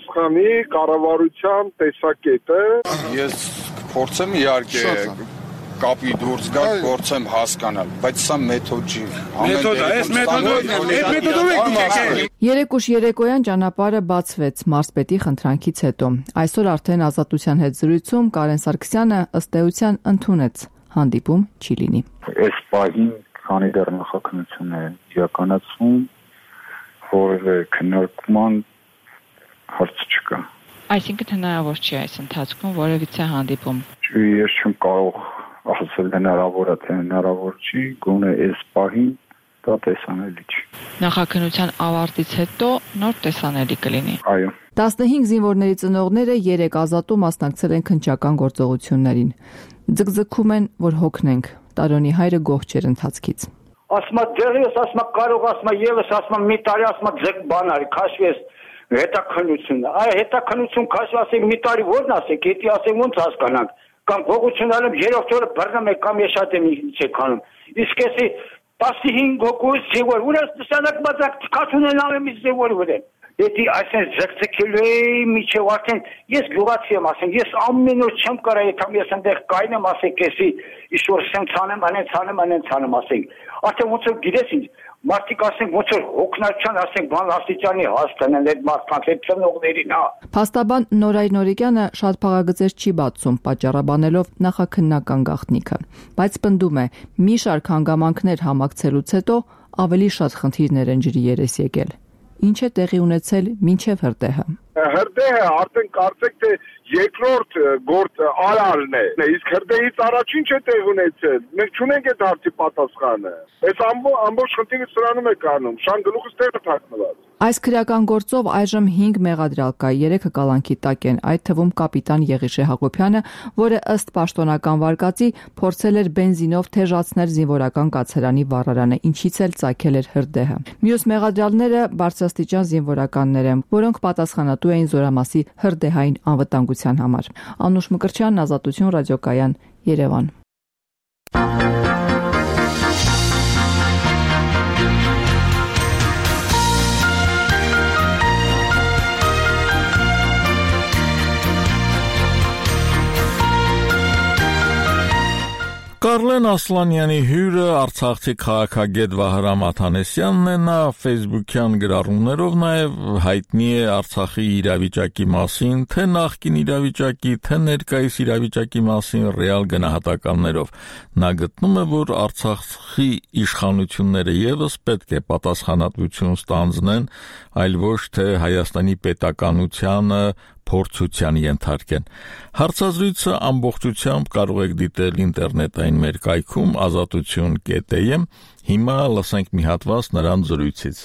կպատասխանի կառավարության տեսակետը։ Ես փորձեմ իհարկե կապի դուրս գալ, փորձեմ հասկանալ, բայց սա մեթոդ չի։ Մեթոդը, այս մեթոդով եք։ Երեք ուշ երեկոյան ճանապարհը բացվեց մարզպետի խնդրանքից հետո։ Այսօր արդեն Ազատության հետ զրույցում Կարեն Սարգսյանը ըստ էության ընդունեց հանդիպում չի լինի։ Այս պահին քանի դեռ նախաքննություններ են իրականացվում, որևէ քննարկման հարց չկա։ Այսինքն հնարավոր չի այս ընթացքում որևիցե հանդիպում։ Ես չեմ կարող ասել հնարավոր է, թե հնարավոր չի, գոնե այս պահին դա տեսանելի չի։ Նախաքննության ավարտից հետո նոր տեսանելի կլինի։ Այո։ 15 զինվորների ծնողները 3 ազատու մասնակցել են քննչական գործողություններին։ Ձգձգում են, որ հոգնենք։ Տարոնի հայրը գոհ չէր ընթացքից։ Ասма դերս, ասма կարող, ասma եւս, ասma մի տարի, ասma ձեկ բան արի, քաշվես հետաքննությունը։ Այ հետաքննություն քաշ ասենք մի տարի որն ասեք, եթե ասենք ոնց հասկանանք, կամ փողությունալը 3 օրը բռնում եք կամ ես շատ եմ չեք անում։ Իսկ էսի 15 հոգու զինվոր, ուրես նշանակ բացակ քաշունեն ալեմ զինվոր վրա։ Եթե այսպես ձգձգելու էի միջև արդեն ես գյուղացի եմ ասենք, ես ամեն օր չեմ կարա եթե ես այնտեղ կայնեմ ասենք, էսի ինչ-որ սենցանեմ, անենցանեմ ասենք։ Արդեն ոնց որ գիտես ինչ, մարդիկ ասենք ոնց որ հոգնական ասենք բան աստիճանի հասկանան այդ մարդկանց այդ ծնողներին, հա։ Փաստաբան Նորայր Նորիկյանը շատ փաղագծեր չի բացում, պատճառաբանելով նախաքննական գաղտնիքը, բայց պնդում է, մի շարք հանգամանքներ համակցելուց հետո ավելի շատ խնդիրներ են ջրի երես եկել։ Ինչ է տեղի ունեցել մինչև հրդեհը։ Հրդեհը արդեն կարծեք թե երկրորդ գործ արարն է։ Իսկ հրդեհից առաջ ինչ է տեղ ունեցել։ Մենք չունենք այդ հարցի պատասխանը։ Այս ամբողջ խնդիրը սրանում է կանում։ Շան գլուխս տեղը թաքնված։ Այս քրեական գործով այժմ 5 մեղադրյալ կա, 3-ը կալանքի տակ են, այդ թվում կապիտան Եղիշե Հակոբյանը, որը ըստ պաշտոնական վարկածի փորձել էր բենզինով թեժացնել զինվորական կացարանի վառարանը, ինչից էլ ծագել էր հրդեհը։ Մյուս մեղադրյալները բարձրաստիճան զինվորականներ են, որոնք պատասխանատու էին զորամասի հրդեհային անվտանգության համար։ Անուշ Մկրտչյան, Ազատություն ռադիոկայան, Երևան։ Կարլեն Ասլանյանի հյուրը Արցախի քաղաքագետ Վահրամ Աթանեսյանն է, նա Facebook-յան գրառումներով նաև հայտնի է Արցախի իրավիճակի մասին, թե նախկին իրավիճակի, թե ներկայիս իրավիճակի մասին ռեալ գնահատականներով։ Նա գտնում է, որ Արցախի իշխանությունները եւս պետք է պատասխանատվություն ստանձնեն, այլ ոչ թե Հայաստանի պետականությանը փորձության ենթարկեն։ Հարցազրույցը ամբողջությամբ կարող եք դիտել ինտերնետային մեր կայքում azatutun.am։ Հիմա լսենք մի հատված նրան զրույցից։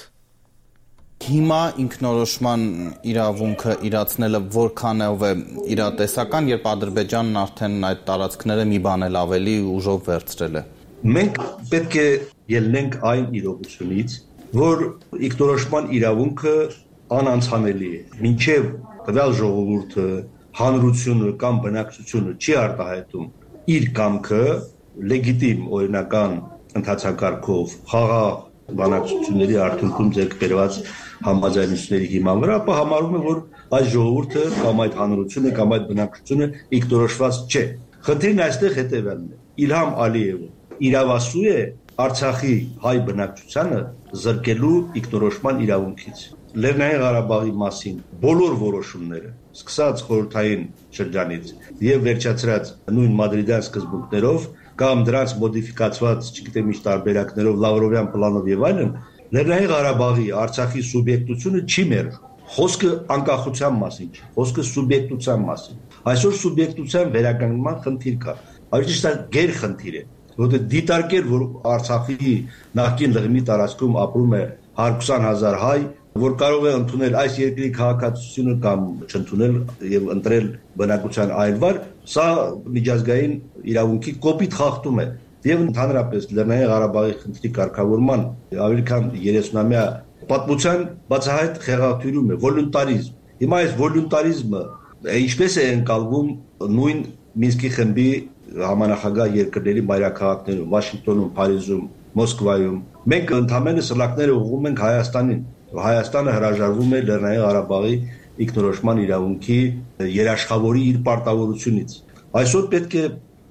Հիմա ինքնորոշման իրավունքը իրացնելը որքանով է իրատեսական, երբ Ադրբեջանն արդեն այդ տարածքները մի բան էլ ավելի ուժով վերցրել է։ Մենք պետք է ելնենք այն իրողությունից, որ ինքնորոշման իրավունքը անանցանելի է։ Մինչև տվյալ ժողովուրդը, հանրությունը կամ բնակչությունը չի արտահայտում իր կամքը լեգիտիմ օրինական ընթացակարգով խաղաղ բանակցությունների արդյունքում ձեռք բերված համաձայնությունների հիման վրա, ապա համարում է, որ այս ժողովուրդը կամ այդ հանրությունը կամ այդ բնակչությունը ինքնորոշված չէ։ Խնդիրն այստեղ հետևյալն է. Իլհամ Ալիևը իրավասու է Արցախի հայ բնակչությանը զրկելու ինքնորոշման իրավունքից։ Լեռնային Ղարաբաղի մասին բոլոր որոշումները, սկսած խորհրդային շրջանից եւ վերջացրած նույն մադրիդյան սկզբունքներով կամ դրանց մոդիֆիկացված, չգիտեմ ինչ տարբերակներով, Լավրովյան պլանով եւ այլն, Լեռնային Ղարաբաղի Արցախի սուբյեկտությունը չի մերժում։ Խոսքը անկախության մասին չի, խոսքը սուբյեկտության մասին։ Այսօր սուբյեկտության վերականգնման խնդիր կա։ Այսինքն գերխնդիր է, որտեղ դիտարկել, որ Արցախի նախկին լղիմի տարածքում ապրում է 120,000 հայ, որ կարող է ընդունել այս երկրի քաղաքացիությունը կամ չընդունել եւ ընտրել բնակության այլ վար, սա միջազգային իրավունքի կոպիտ խախտում է։ Եվ ընդհանրապես Լեռնային Ղարաբաղի խնդրի կարգավորման ավելի քան 30-ամյա պատմության բացահայտ խեղաթյուրում է վոլունտարիզմ։ Հիմա այս վոլունտարիզմը ինչպես է ընկալվում նույն Մինսկի խմբի համանախագահ երկրների մայրաքաղաքներում, Վաշինգտոնում, Փարիզում, Մոսկվայում։ Մենք ընդհանրապես սլակները ուղղում ենք Հայաստանին։ Հայաստանը հրաժարվում է Լեռնային Ղարաբաղի ինքնորոշման իրավունքի երաշխավորի իր պարտավորությունից։ Այսօր պետք է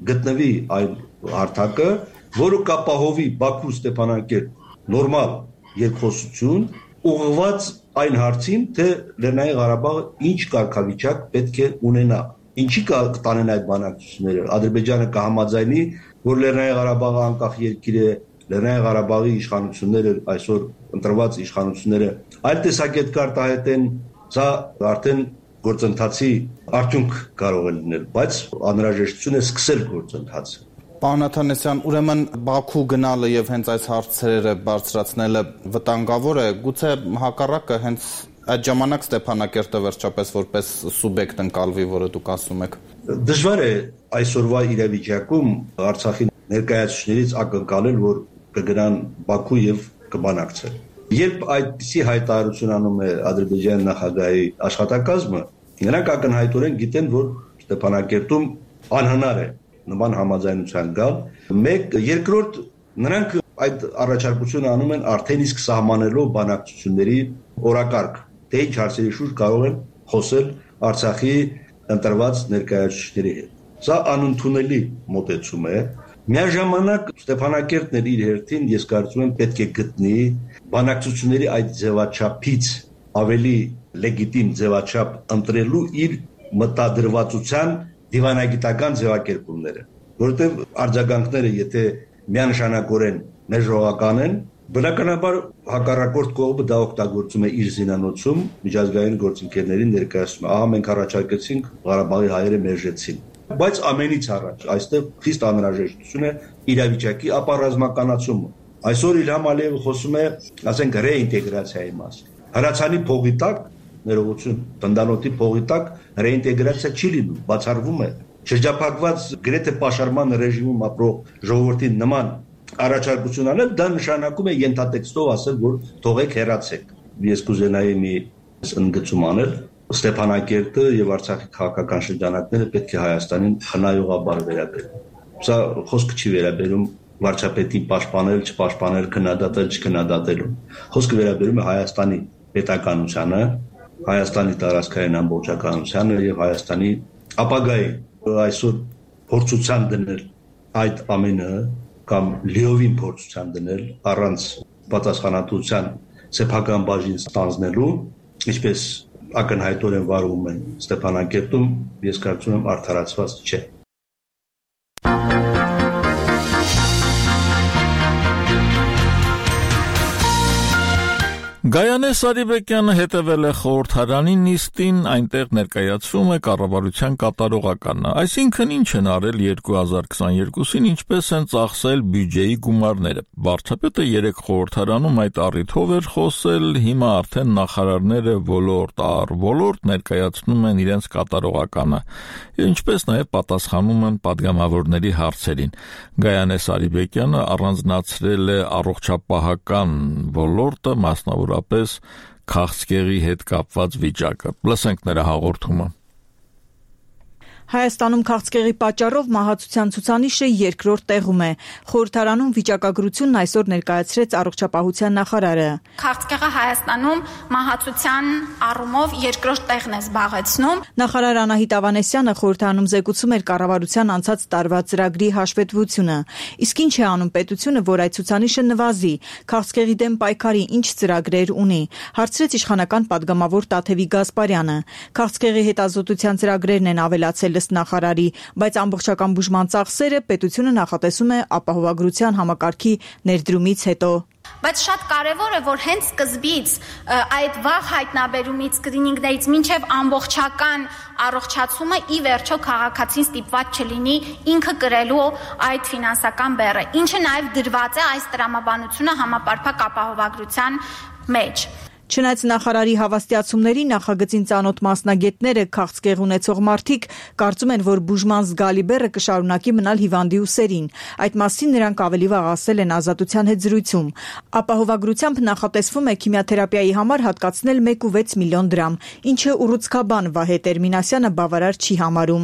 գտնվի այն հարթակը, որը կապահովի Բաքու-Ստեփանակերտ նորմալ երկխոսություն, ուղղված այն հարցին, թե Լեռնային Ղարաբաղը ինչ կարգավիճակ պետք է ունենա։ Ինչի կտանեն այդ բանակցությունները։ Ադրբեջանը կհամաձայնի, որ Լեռնային Ղարաբաղը անկախ երկիր է, Լեռնային Ղարաբաղի իշխանությունները, այսօր ընտրված իշխանությունները այլ տեսակետ կարտահայտեն, սա արդեն գործընթացի արդյունք կարող է լինել, բայց անհրաժեշտություն է սկսել գործընթացը։ Պարոն Աթանեսյան, ուրեմն Բաքու գնալը եւ հենց այս հարցերը բարձրացնելը վտանգավոր է, գուցե հակառակը հենց այդ ժամանակ Ստեփանակերտը վերջապես որպես սուբյեկտ ընկալվի, որը դուք ասում եք։ Դժվար է այսօրվա իրավիճակում Արցախի ներկայացուցիչներից ակնկալել, որ կգնան Բաքու եւ կբանակցեն։ Երբ այդպիսի հայտարարություն անում է Ադրբեջանի նախագահի աշխատակազմը, նրանք ակնհայտորեն գիտեն, որ Ստեփանակերտում անհնար է նման համաձայնության գալ։ Երկրորդ, նրանք այդ առաջարկությունը անում են արդեն իսկ սահմանելով բանակցությունների օրակարգ, թե ինչ հարցերի շուրջ կարող են խոսել Արցախի ընտրված ներկայացուցիչների հետ։ Սա անընդունելի մոտեցում է։ Միաժամանակ Ստեփանակերտն էլ իր հերթին, ես կարծում եմ, պետք է գտնի բանակցությունների այդ ձևաչափից ավելի լեգիտիմ ձևաչափ ընտրելու իր մտադրվածության դիվանագիտական ձևակերպումները, որովհետև արձագանքները, եթե միանշանակորեն մեժողական են, բնականաբար հակառակորդ կողմը դա օգտագործում է իր զինանոցում միջազգային գործընկերներին ներկայացնում։ Ահա մենք առաջարկեցինք, Ղարաբաղի հայերը մերժեցին։ Բայց ամենից առաջ այստեղ խիստ անհրաժեշտություն է իրավիճակի ապառազմականացումը։ Այսօր Իլհամ Ալիևը խոսում է, ասենք, ռեինտեգրացիայի մասին։ Հրացանի փողի տակ, ներողություն, Տնտանոթի փողի տակ ռեինտեգրացիա չի լինում, բացառվում է։ Շրջափակված գրեթե պաշարման ռեժիմում ապրող ժողովրդին նման առաջարկություն անել, դա նշանակում է ենթատեքստով ասել, որ թողեք հեռացեք։ Ես կուզենայի մի ընդգծում անել, Ստեփանակերտը եւ Արցախի քաղաքական շրջանակները պետք է Հայաստանին խնայողաբար վերաբերեն։ Սա խոսքը չի վերաբերում վարչապետի պաշտպանել, չպաշտպանել, քննադատել, չքննադատելու։ Խոսքը վերաբերում է Հայաստանի պետականությանը, Հայաստանի տարածքային ամբողջականությանը եւ Հայաստանի ապագայի այսօր փորձության դնել այդ ամենը կամ լիովին փորձության դնել առանց պատասխանատվության սեփական բաժին ստանձնելու, ինչպես ակնհայտորեն վարվում են Ստեփանակերտում, ես կարծում եմ արդարացված չէ։ Գայանե Սարիբեկյանը հետևել է խորհրդարանի նիստին, այնտեղ ներկայացվում է կառավարության կատարողականը, այսինքն ինչ են արել 2022-ին, ինչպես են ծախսել բյուջեի գումարները։ Վարչապետը երեք խորհրդարանում այդ առիթով էր խոսել, հիմա արդեն նախարարները ոլորտ առ ոլորտ ներկայացնում են իրենց կատարողականը, ինչպես նաև պատասխանում են պատգամավորների հարցերին։ Գայանե Սարիբեկյանը առանձնացրել է առողջապահական ոլորտը, մասնավորապես քաղցկեղի հետ կապված վիճակը։ Լսենք նրա հաղորդումը։ Հայաստանում քաղցկեղի պատճառով մահացության ցուցանիշը երկրորդ տեղում է։ Խորհրդարանում վիճակագրությունն այսօր ներկայացրեց առողջապահության նախարարը։ Քաղցկեղը Հայաստանում մահացության առումով երկրորդ տեղն է զբաղեցնում։ Նախարար Անահիտ Ավանեսյանը խորհրդարանում զեկուցում էր կառավարության անցած տարվա ծրագրի հաշվետվությունը։ Իսկ ինչ է անում պետությունը, որ այդ ցուցանիշը նվազի։ Քաղցկեղի դեմ պայքարի ինչ ծրագրեր ունի։ Հարցրեց իշխանական падգամավոր Տաթևի Գասպարյանը։ Քաղցկեղի հետազոտության ծրագրերն են ավելացել նախարարի, բայց ամբողջական բուժման ծախսերը պետությունը նախատեսում է ապահովագրության համակարգի ներդրումից հետո։ Բայց շատ կարևոր է, որ հենց սկզբից այդ վաղ հայտնաբերումից սկրինինգներից մինչև ամբողջական առողջացումը ի վերջո քաղաքացին ստիպված չլինի ինքը կրելու այդ ֆինանսական բեռը, ինչը նաև դրված է այս տրամաբանությունը համապարփակ ապահովագրության մեջ։ Չնայած նախարարի հավաստիացումների նախագծին ծանոթ մասնագետները քաղցկեղ ունեցող մարդիկ կարծում են, որ բուժման զգալի բեռը կշարունակի մնալ հիվանդի ուսերին։ Այդ մասին նրանք ավելի վաղ ասել են Ազատության հետ զրույցում։ Ապահովագրությամբ նախատեսվում է քիմիոթերապիայի համար հատկացնել 1.6 միլիոն դրամ, ինչը ուռուցքաբան Վահե Տերմինասյանը բավարար չի համարում։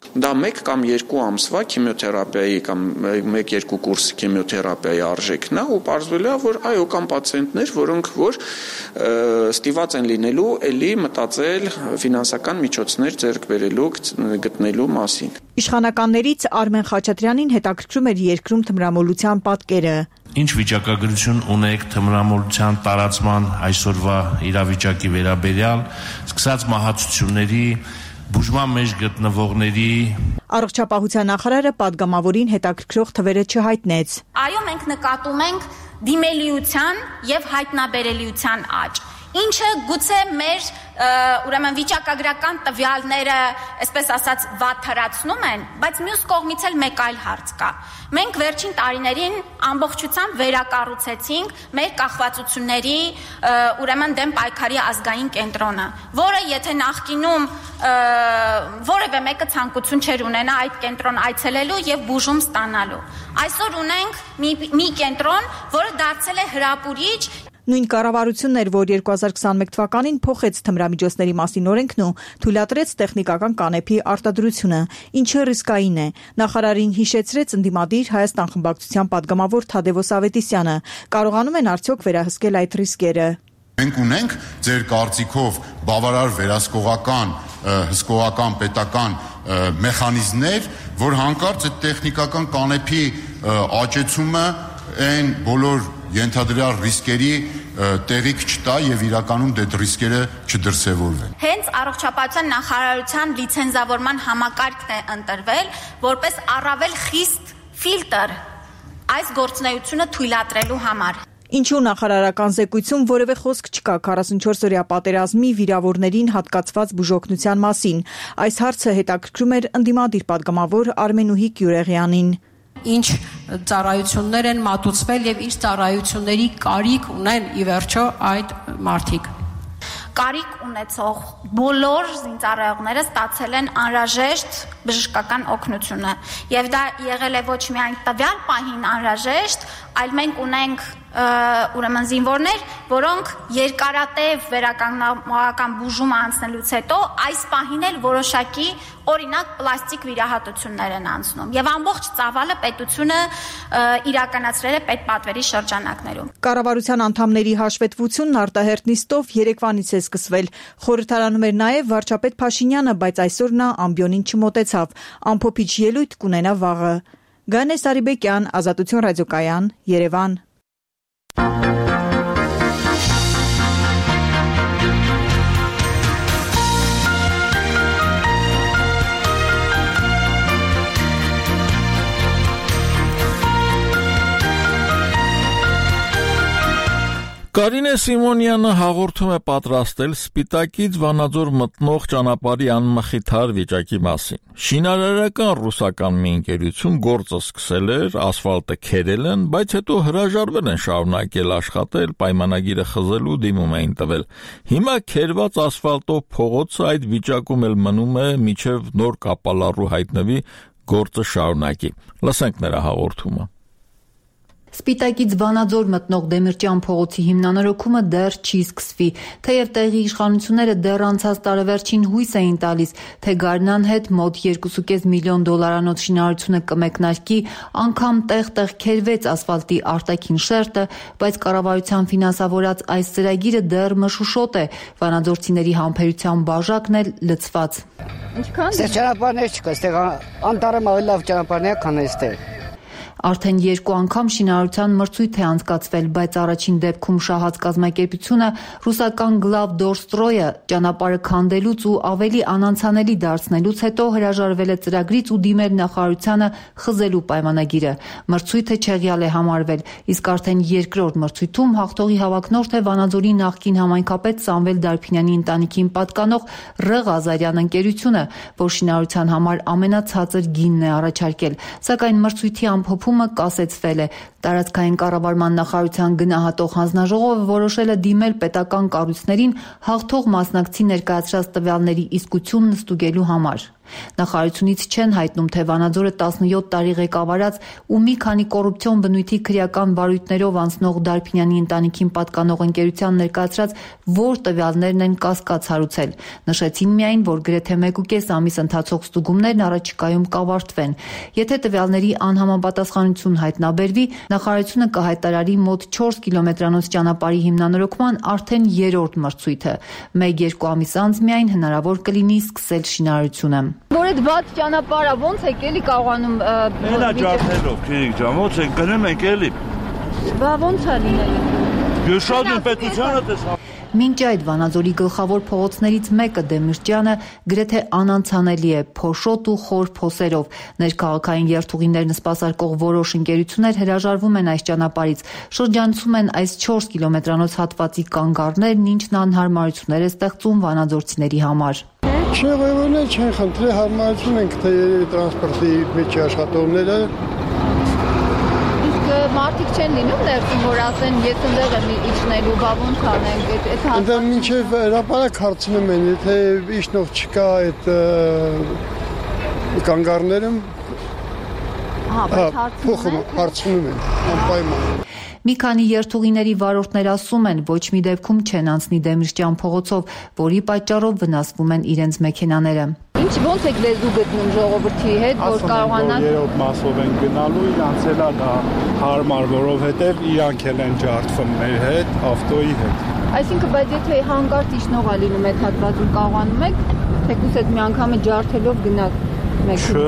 Դա 1 կամ 2 ամսվա քիմիոթերապիայի կամ 1-2 կուրս քիմիոթերապիայի արժեքն է ու պարզվել է, որ այո, կան պացիենտներ, որոնք որ ստիված են լինելու էլի մտածել ֆինանսական միջոցներ ձեռք բերելու գտնելու մասին։ Իշխանականներից Արմեն Խաչատրյանին հետաքրքրում էր երկրում թմրամոլության պատկերը։ Ինչ վիճակագրություն ունեք թմրամոլության տարածման այսօրվա իրավիճակի վերաբերյալ, սկսած մահացությունների, բուժման մեջ գտնվողների։ Առողջապահության նախարարը падգամավորին հետաքրքրող թվերը չհայտնեց։ Այո, մենք նկատում ենք դիմելիության եւ հայտնաբերելիության աճ, ինչը գուցե մեր ուրեմն վիճակագրական տվյալները, այսպես ասած, վատթարացնում են, բայց մյուս կողմից էլ մեկ այլ հարց կա։ Մենք վերջին տարիներին ամբողջությամբ վերակառուցեցինք մեր կախվածությունների ուրեմն դեմ պայքարի ազգային կենտրոնը, որը եթե նախկինում որևէ մեկը ցանկություն չէր ունենա այդ կենտրոն այցելելու եւ բուժում ստանալու։ Այսօր ունենք մի կենտրոն, որը դարձել է հրապուրիչ։ Նույն կառավարությունն էր, որ 2021 թվականին փոխեց թմրամիջոցների մասին օրենքն ու թույլատրեց տեխնիկական կանեփի արտադրությունը, ինչը ռիսկային է։ Նախարարին հիշեցրեց ընդդիմադիր Հայաստան խմբակցության падգամավոր Թադևոս Ավետիսյանը։ Կարողանում են արդյոք վերահսկել այդ ռիսկերը։ Մենք ունենք ձեր կարծիքով բավարար վերահսկողական, հսկողական պետական մեխանիզմներ, որ հանկարծ այդ տեխնիկական կանեփի աճեցումը այն բոլոր ենթադրյալ ռիսկերի տեղիք չտա եւ իրականում դե ռիսկերը չդրսևորվեն։ Հենց առողջապահության նախարարության լիցենզավորման համակարգն է ընտրվել որպես առավել խիստ ֆիլտր այս գործունեությունը թույլատրելու համար։ Ինչու նախարարական զեկույցում որևէ խոսք չկա 44-օրյա պատերազմի վիրավորներին հատկացված բուժօգնության մասին։ Այս հարցը հետաքրքրում էր ընդդիմադիր падգամավոր Արմենուհի Գյուրեղյանին։ Ինչ ծառայություններ են մատուցվել եւ ինչ ծառայությունների կարիք ունեն ի վերջո այդ մարդիկ։ Կարիք ունեցող բոլոր զինծառայողները ստացել են անհրաժեշտ բժշկական օգնությունը եւ դա եղել է ոչ միայն տվյալ պահին անհրաժեշտ, այլ մենք ունենք ուրեմն զինվորներ, որոնք երկարատև վերականգնողական բուժում անցնելուց հետո այս պահին էլ որոշակի օրինակ պլաստիկ վիրահատություններ են անցնում եւ ամբողջ ծավալը պետությունը իրականացրել է պետպատվերի շրջանակներում։ Կառավարության անդամների հաշվետվությունն արտահերտ նիստով երեկվանից է սկսվել։ Խորհրդարանում էր նաեւ վարչապետ Փաշինյանը, բայց այսօր նա ամբիոնին չմոտեցավ։ Ամփոփիչ ելույթ կունենա վաղը։ Գանե Սարիբեկյան, Ազատություն ռադիոկայան, Երևան։ Կարինե Սիմոնյանը հաղորդում է պատրաստել Սպիտակից Վանաձոր մտնող ճանապարհի անմխիթար վիճակի մասին։ Շինարարական ռուսական մի ընկերություն գործը սկսել էր, ասֆալտը քերել են, բայց հետո հրաժարվել են շարունակել աշխատել, պայմանագիրը խզելու դիմում էին տվել։ Հիմա քերված ասֆալտով փողոցը այդ վիճակում էլ մնում է, մինչև նոր կապալառու հայտնվի, գործը շարունակի։ Լսենք նրա հաղորդումը։ Սպիտակից Վանաձոր մտնող Դեմիրճյան փողոցի հիմնանորոգումը դեռ չի սկսվի, թեև տեղի իշխանությունները դեռ անցած տարեվերջին հույս էին տալիս, թե գարնան հետ մոտ 2.5 միլիոն դոլարանոց շինարարությունը կմեկնարկի, անգամ տեղ-տեղ քերվեց ասֆալտի արտաքին շերտը, բայց կառավարության ֆինանսավորած այս ծրագիրը դեռ մշուշոտ է, վանաձորցիների համբերության բաժակն էլ լցված։ Ինչքան ճանապարհներ չկա, այստեղ անտառը ավելի լավ ճանապարհներ է, քան այստեղ։ Արդեն 2 անգամ շինարարության մրցույթ է անցկացվել, բայց առաջին դեպքում շահած կազմակերպությունը ռուսական Գլավդորստրոյը ճանապարհը քանդելուց ու ավելի անանցանելի դարձնելուց հետո հրաժարվել է ծրագրից ու դիմել նախարարությանը խզելու պայմանագիրը։ Մրցույթը չեղյալ է համարվել, իսկ արդեն երկրորդ մրցույթում հաղթողի հավակնորդ է Վանաձորի նախկին համայնքապետ Սամվել Դարփինյանի ընտանիքին պատկանող Ռ Ղազարյան ընկերությունը, որ շինարարության համար ամենացածր գինն է առաջարկել, սակայն մրցույթի ամփոփումը կասեցվել է։ Տարածքային կառավարման նախարարության գնահատող հանձնաժողովը որոշել է դիմել պետական կառույցներին հաղթող մասնակցի ներկայացրած տվյալների իսկությունն ստուգելու համար։ Նախարարությունից չեն հայտնում, թե Վանաձորը 17 տարի ղեկավարած ու մի քանի կոռուպցիոն բնույթի քրեական վարույթներով անցնող Դարփինյանի ընտանիքին պատկանող ընկերության ներկայացրած որ տվյալներն են կասկած հարուցել։ Նշեցին միայն, որ գրեթե 1.5 ամիս ընթացող ստուգումներն առաջիկայում կավարտվեն։ Եթե տվյալների անհամապատասխանություն հայտնաբերվի, նախարարությունը կհայտարարի մոտ 4 կիլոմետրանոց ճանապարհի հիմնանորոգման արդեն 3-րդ մրցույթը։ 1-2 ամիս անց միայն հնարավոր կլինի սկսել շինարարությունը։ Որ այդ բաց ճանապարհը ոնց եք էլի կարողանում Էնա ջարդելով, քիրիկ ջան, ոնց եք գնում եք էլի։ Բա ոնց է լինելու։ Գյուշադուն պետությանը տեսա։ Մինչ այդ Վանաձորի գլխավոր փողոցներից մեկը Դեմիրճյանը գրեթե անանցանելի է փոշոտ ու խոր փոսերով։ Ներքաղաքային երթուղիներն սպասարկող որոշ ընկերություններ հրաժարվում են այս ճանապարհից, շրջանցում են այս 4 կիլոմետրանոց հատվածի կանգառներն, ինչն անհարմարություններ է ստեղծում վանաձորցիների համար։ Չեղևորն չեն խնդրի, հարմարություն ենք թե տրանսպորտի մեջ աշխատողները։ Մարդիկ չեն լինում ներսում, որ ասեն, ես ընդեղ եմ իջնելու, բա ոնց անենք, Ընդեղ մինչև հրապարակ հարցնում են, եթե իջնող չկա այդ կանգառներում, հարցնում են, անպայման։ Մի քանի երթուղիների վարորդներ ասում են, ոչ մի դեպքում չեն անցնի Դեմիրճյան փողոցով, որի պատճառով վնասվում են իրենց մեքենաները։ Ինչ ոնց եք լեզու գտնում ժողովրդի հետ, որ կարողանան երրորդ մասով են գնալու, իրանց էլ դա հարմար, որովհետև իրանք էլ են ջարդվում մեր հետ, ավտոյի հետ։ Այսինքն, բայց եթե հանկարծ իջնող է լինում այդ հատվածում, կարողանում եք թեկուզ այդ մի անգամը ջարդելով գնալ մեքենա։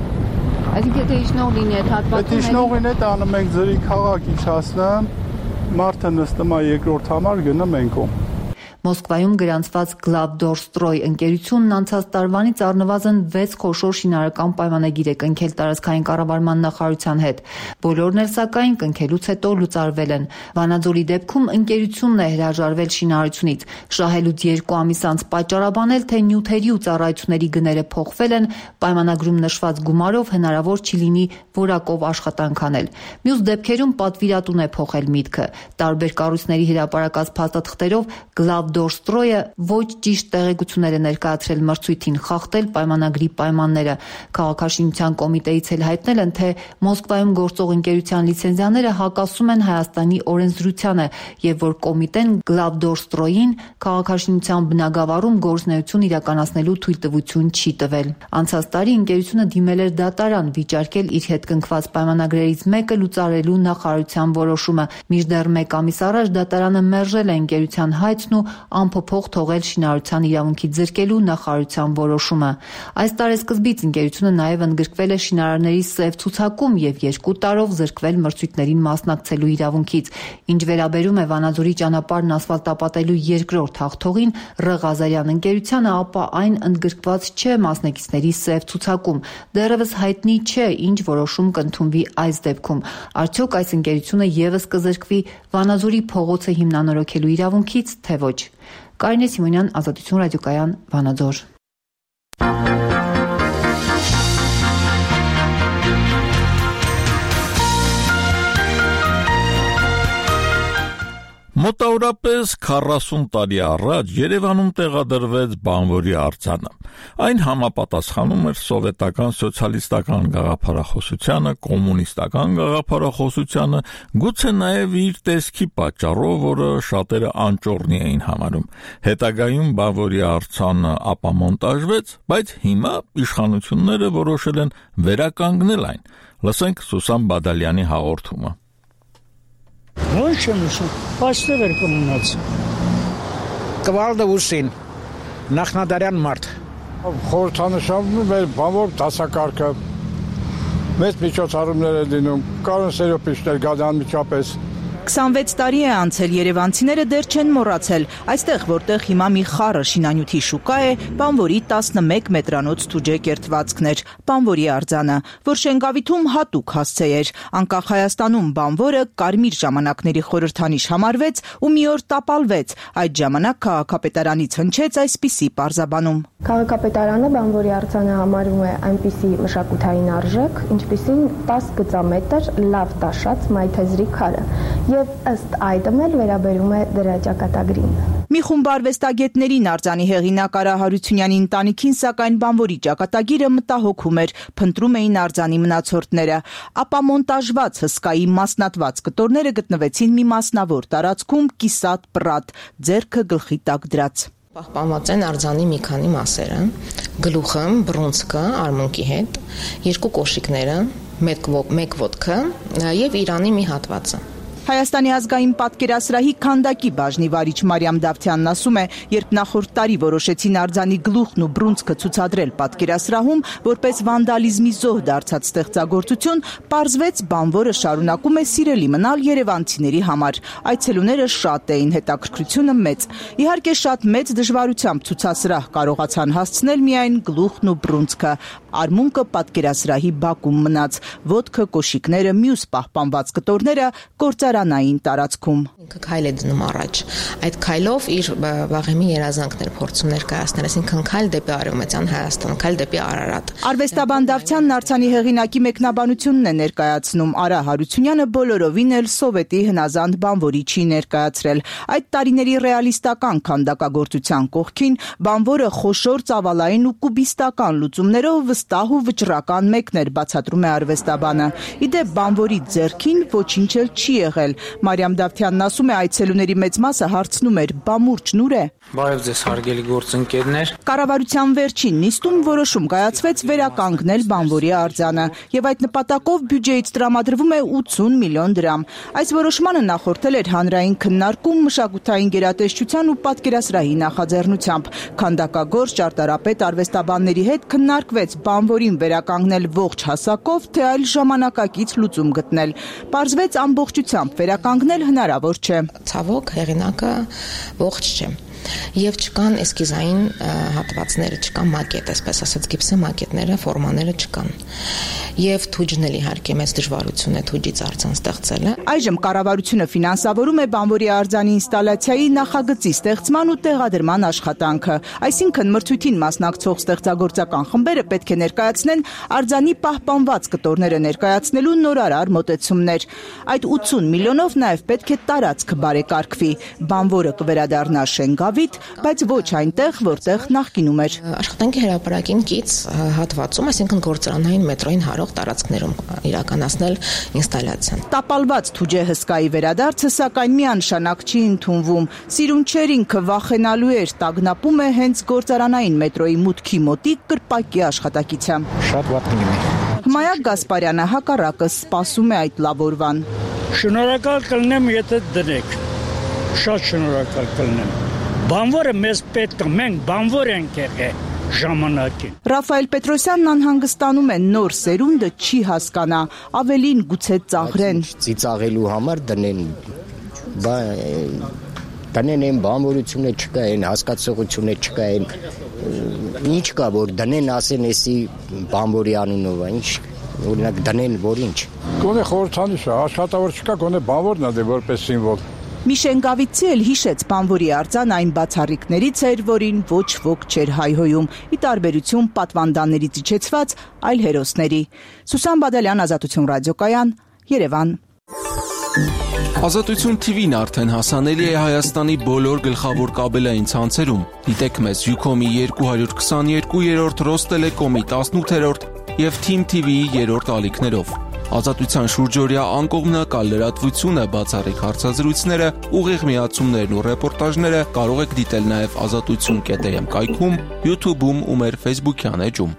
Այսինքն, եթե իջնող լինի այդ հատվածում, այդ իջնողին հետ անում ենք ձրի քաղաք իջացնեմ, մարդը նստում է երկրորդ համար, գնում ենք ում։ Մոսկվայում գրանցված Գլավդորստրոյ ընկերությունն անցած տարվանից առնվազն 6 խոշոր շինարարական պայմանագիր է կնքել տարածքային կառավարման նախարարության հետ։ Բոլորն էլ սակայն կնքելուց հետո լուծարվել են։ Վանաձորի դեպքում ընկերությունն է հրաժարվել շինարարությունից։ Շահելուց 2 ամիս անց պատճառաբանել, թե նյութերի ու ծառայությունների գները փոխվել են, պայմանագրում նշված գումարով հնարավոր չի լինի որակով աշխատանք անել։ Մյուս դեպքերում պատվիրատուն է փոխել միտքը։ Տարբեր կառույցների հրապարակած փաստաթղթերով Դորստրոյը ոչ ճիշտ տեղեկություններ է ներկայացրել մրցույթին, խախտել պայմանագրի պայմանները։ Քաղաքաշինության կոմիտեից էլ հայտնել են, թե Մոսկվայում գործող ընկերության լիցենզիաները հակասում են Հայաստանի օրենսդրությանը եւ որ կոմիտեն Գլավդորստրոյին քաղաքաշինության բնագավառում գործունեություն իրականացնելու թույլտվություն չի տվել։ Անցած տարի ընկերությունը դիմել էր դատարան վիճարկել իր հետ կնքված պայմանագրերից մեկը լուծարելու նախարարության որոշումը։ Մինչդեռ 1 ամիս առաջ դատարանը մերժել է ընկերության հայցն ու անփոփոխ թողել շինարարության իրավունքի ձեռքելու նախարարության որոշումը։ Այս տարեսկզբից ընկերությունը նաև ընդգրկվել է շինարարների սև ցուցակում եւ 2 տարով զրկվել մրցույթներին մասնակցելու իրավունքից։ Ինչ վերաբերում է Վանաձորի ճանապարհն ասֆալտապատելու երկրորդ հաղթողին Ռ. ընկերությանը, ապա այն ընդգրկված չէ մասնակիցների սև ցուցակում։ Դեռևս հայտնի չէ, ինչ որոշում կընդունվի այս դեպքում։ Արդյոք այս ընկերությունը եւս կզրկվի Վանաձորի փողոցը հիմնանորոգելու իրավունքից, թե ոչ։ Կարինե Սիմոնյան, Ազատություն ռադիոկայան, Վանաձոր։ Մոտավորապես 40 տարի առաջ Երևանում տեղադրվեց բանվորի արձանը։ Այն համապատասխանում էր սովետական սոցիալիստական գաղափարախոսությանը, կոմունիստական գաղափարախոսությանը, գուցե նաև իր տեսքի պատճառով, որը շատերը անճոռնի էին համարում։ Հետագայում բանվորի արձանը ապամոնտաժվեց, բայց հիմա իշխանությունները որոշել են վերականգնել այն։ Լսենք Սուսան Բադալյանի հաղորդումը։ Ոնց եմ ուշում, պաստև էր կմնաց։ Կվալդը ուսին, նախնադարյան մարդ։ Խորհրդանշանում մեր բանվոր դասակարգը, մեծ միջոցառումներ է դինում, կարոն սերոպիչներ գան անմիջապես։ 26 տարի է անցել, երևանցիները դեռ չեն մոռացել, այստեղ որտեղ հիմա մի խառը շինանյութի շուկա է, բանվորի 11 մետրանոց թուջե կերտվածքներ, բանվորի արձանը, որ Շենգավիթում հատուկ հասցե էր, անկախ Հայաստանում բանվորը կարմիր ժամանակների խորհրդանիշ համարվեց ու մի օր տապալվեց, այդ ժամանակ քաղաքապետարանից հնչեց այսպիսի պարզաբանում։ Քաղաքապետարանը բանվորի արձանը համարում է այնպիսի մշակութային արժեք, ինչպիսին 10 գծամետր լավ տաշած մայթեզրի քարը։ եւ ըստ այդմ էլ վերաբերում է դրա ճակատագրին։ Մի խումբ արվեստագետներին արձանի հեղինակ Արա Հարությունյանի ընտանիքին սակայն բանվորի ճակատագիրը մտահոգում էր, փնտրում էին արձանի մնացորդները, ապա մոնտաժված հսկայի մասնատված կտորները գտնվեցին մի մասնավոր տարածքում կիսատ պռատ, ձեռքը գլխի տակ դրած։ Պահպանված են արձանի մի քանի մասերը, գլուխը, բռունցքը արմունկի հետ, երկու կոշիկները, մեկ ոտքը եւ Իրանի մի հատվածը։ Հայաստանի ազգային պատկերասրահի քանդակի բաժնի վարիչ Մարիամ Դավթյանն ասում է, երբ նախորդ տարի որոշեցին արձանի գլուխն ու բռունցքը ցուցադրել պատկերասրահում, որպես վանդալիզմի զոհ դարձած ստեղծագործություն, պարզվեց բանվորը շարունակում է սիրելի մնալ երևանցիների համար։ Այցելուները շատ էին, հետաքրքրությունը մեծ։ Իհարկե շատ մեծ դժվարությամբ ցուցասրահ կարողացան հասցնել միայն գլուխն ու բռունցքը։ Արմունկը պատկերասրահի բակում մնաց, ոտքը, կոշիկները, մյուս պահպանված կտորները գործարանային տարածքում։ Ինքը քայլ է դնում առաջ։ Այդ քայլով իր վաղեմի երազանքներ փորձում ներկայացնել, այսինքն քայլ դեպի Արևմտյան Հայաստան, քայլ դեպի Արարատ։ Արվեստաբան Դավթյանն արձանի հեղինակի մեկնաբանությունն է ներկայացնում։ Արա Հարությունյանը բոլորովին էլ սովետի հնազանդ բանվորի չի ներկայացրել։ Այդ տարիների ռեալիստական քանդակագործության կողքին բանվորը խոշոր ծավալային ու կուբիստական լուծումներով վստահ ու վճռական մեկն էր, բացատրում է արվեստաբանը։ Իդեպ բանվորի ձեռքին ոչինչ էլ չի եղել։ Մարիամ Դավթյանն ասում է, այցելուների մեծ մասը հարցնում էր՝ բամուրջն ուր է։ Բարև ձեզ հարգելի գործընկերներ։ Կառավարության վերջին նիստում որոշում կայացվեց վերականգնել բանվորի արձանը եւ այդ նպատակով բյուջեից տրամադրվում է 80 միլիոն դրամ։ Այս որոշմանը նախորդել էր հանրային քննարկում մշակութային գերատեսչության ու պատկերասրահի նախաձեռնությամբ։ Քանդակագործ, ճարտարապետ, արվեստաբանների հետ քննարկվեց բանվորին վերականգնել ողջ հասակով, թե այլ ժամանակակից լուծում գտնել։ Պարզվեց ամբողջությամբ վերականգնել հնարավոր չէ։ Ցավոք հեղինակը ողջ չէ։ Եվ չկան էսկիզային հատվածները, չկան մակետ, այսպես ասած գիպսի մակետները, ֆորմաները չկան։ Եվ թուջն էլ իհարկե մեծ դժվարություն է թուջից արձան ստեղծելը։ Այժմ կառավարությունը ֆինանսավորում է բանվորի արձանի ինստալացիայի նախագծի ստեղծման ու տեղադրման աշխատանքը։ Այսինքն մրցույթին մասնակցող ստեղծագործական խմբերը պետք է ներկայացնեն արձանի պահպանված կտորները ներկայացնելու նորարար մոտեցումներ։ Այդ 80 միլիոնով նաև պետք է տարածք բարեկարգվի։ Բանվորը կվերադառնա Շենգավիթ, բայց ոչ այնտեղ, որտեղ նախկինում էր։ Աշխատանքի հրապարակին կից հատվածում, այսինքն գործարանային մետրոյին հարող տարածքներում իրականացնել ինստալացիան։ Տապալված թուջե հսկայի վերադարձը սակայն միանշանակ չի ընդունվում։ Սիրունչեր ինքը վախենալու էր, տագնապում է հենց գործարանային մետրոյի մուտքի մոտիկ կրպակի աշխատակիցը։ Շատ վատ կլինի։ Հմայակ Գասպարյանը հակառակը սպասում է այդ լավ օրվան։ Շնորհակալ կլինեմ, եթե դնեք։ Շատ շնորհակալ կլինեմ։ Բանվորը մեզ պետք է, մենք բանվոր ենք եղել ժամանակին։ Ռաֆայել Պետրոսյանն անհանգստանում է, նոր սերունդը չի հասկանա, ավելին գուցե ծաղրեն։ Ծիծաղելու համար դնեն, դնեն են բանվորությունը չկա, են հասկացողությունը չկա, ինչ կա, որ դնեն ասեն էսի բանվորի անունով, ինչ օրինակ դնեն, որ ինչ։ Գոնե խորհրդանիշը, աշխատավոր չկա, գոնե բանվորն է որպես սիմվոլ։ Միշենգավիցի էլ հիշեց բանվորի արձան այն բացառիկներից էր, որին ոչ ոք չէր հայհոյում, ի տարբերություն պատվանդաններից իջեցված այլ հերոսների։ Սուսան Բադալյան, Ազատություն ռադիոկայան, Երևան։ Ազատություն TV-ն արդեն հասանելի է Հայաստանի բոլոր գլխավոր կաբելային ցանցերում։ Դիտեք մեզ Ucom-ի 222-րդ, Ռոստելեկոմի 18-րդ եւ Team TV-ի 3-րդ ալիքներով։ Ազատության շուրջօրյա անկողմնակալ լրատվությունը, բացառիկ հարցազրույցները, ուղիղ միացումներն ու ռեպորտաժները կարող եք դիտել նաև azatutsun.am կայքում, YouTube-ում ու մեր Facebook-յան էջում։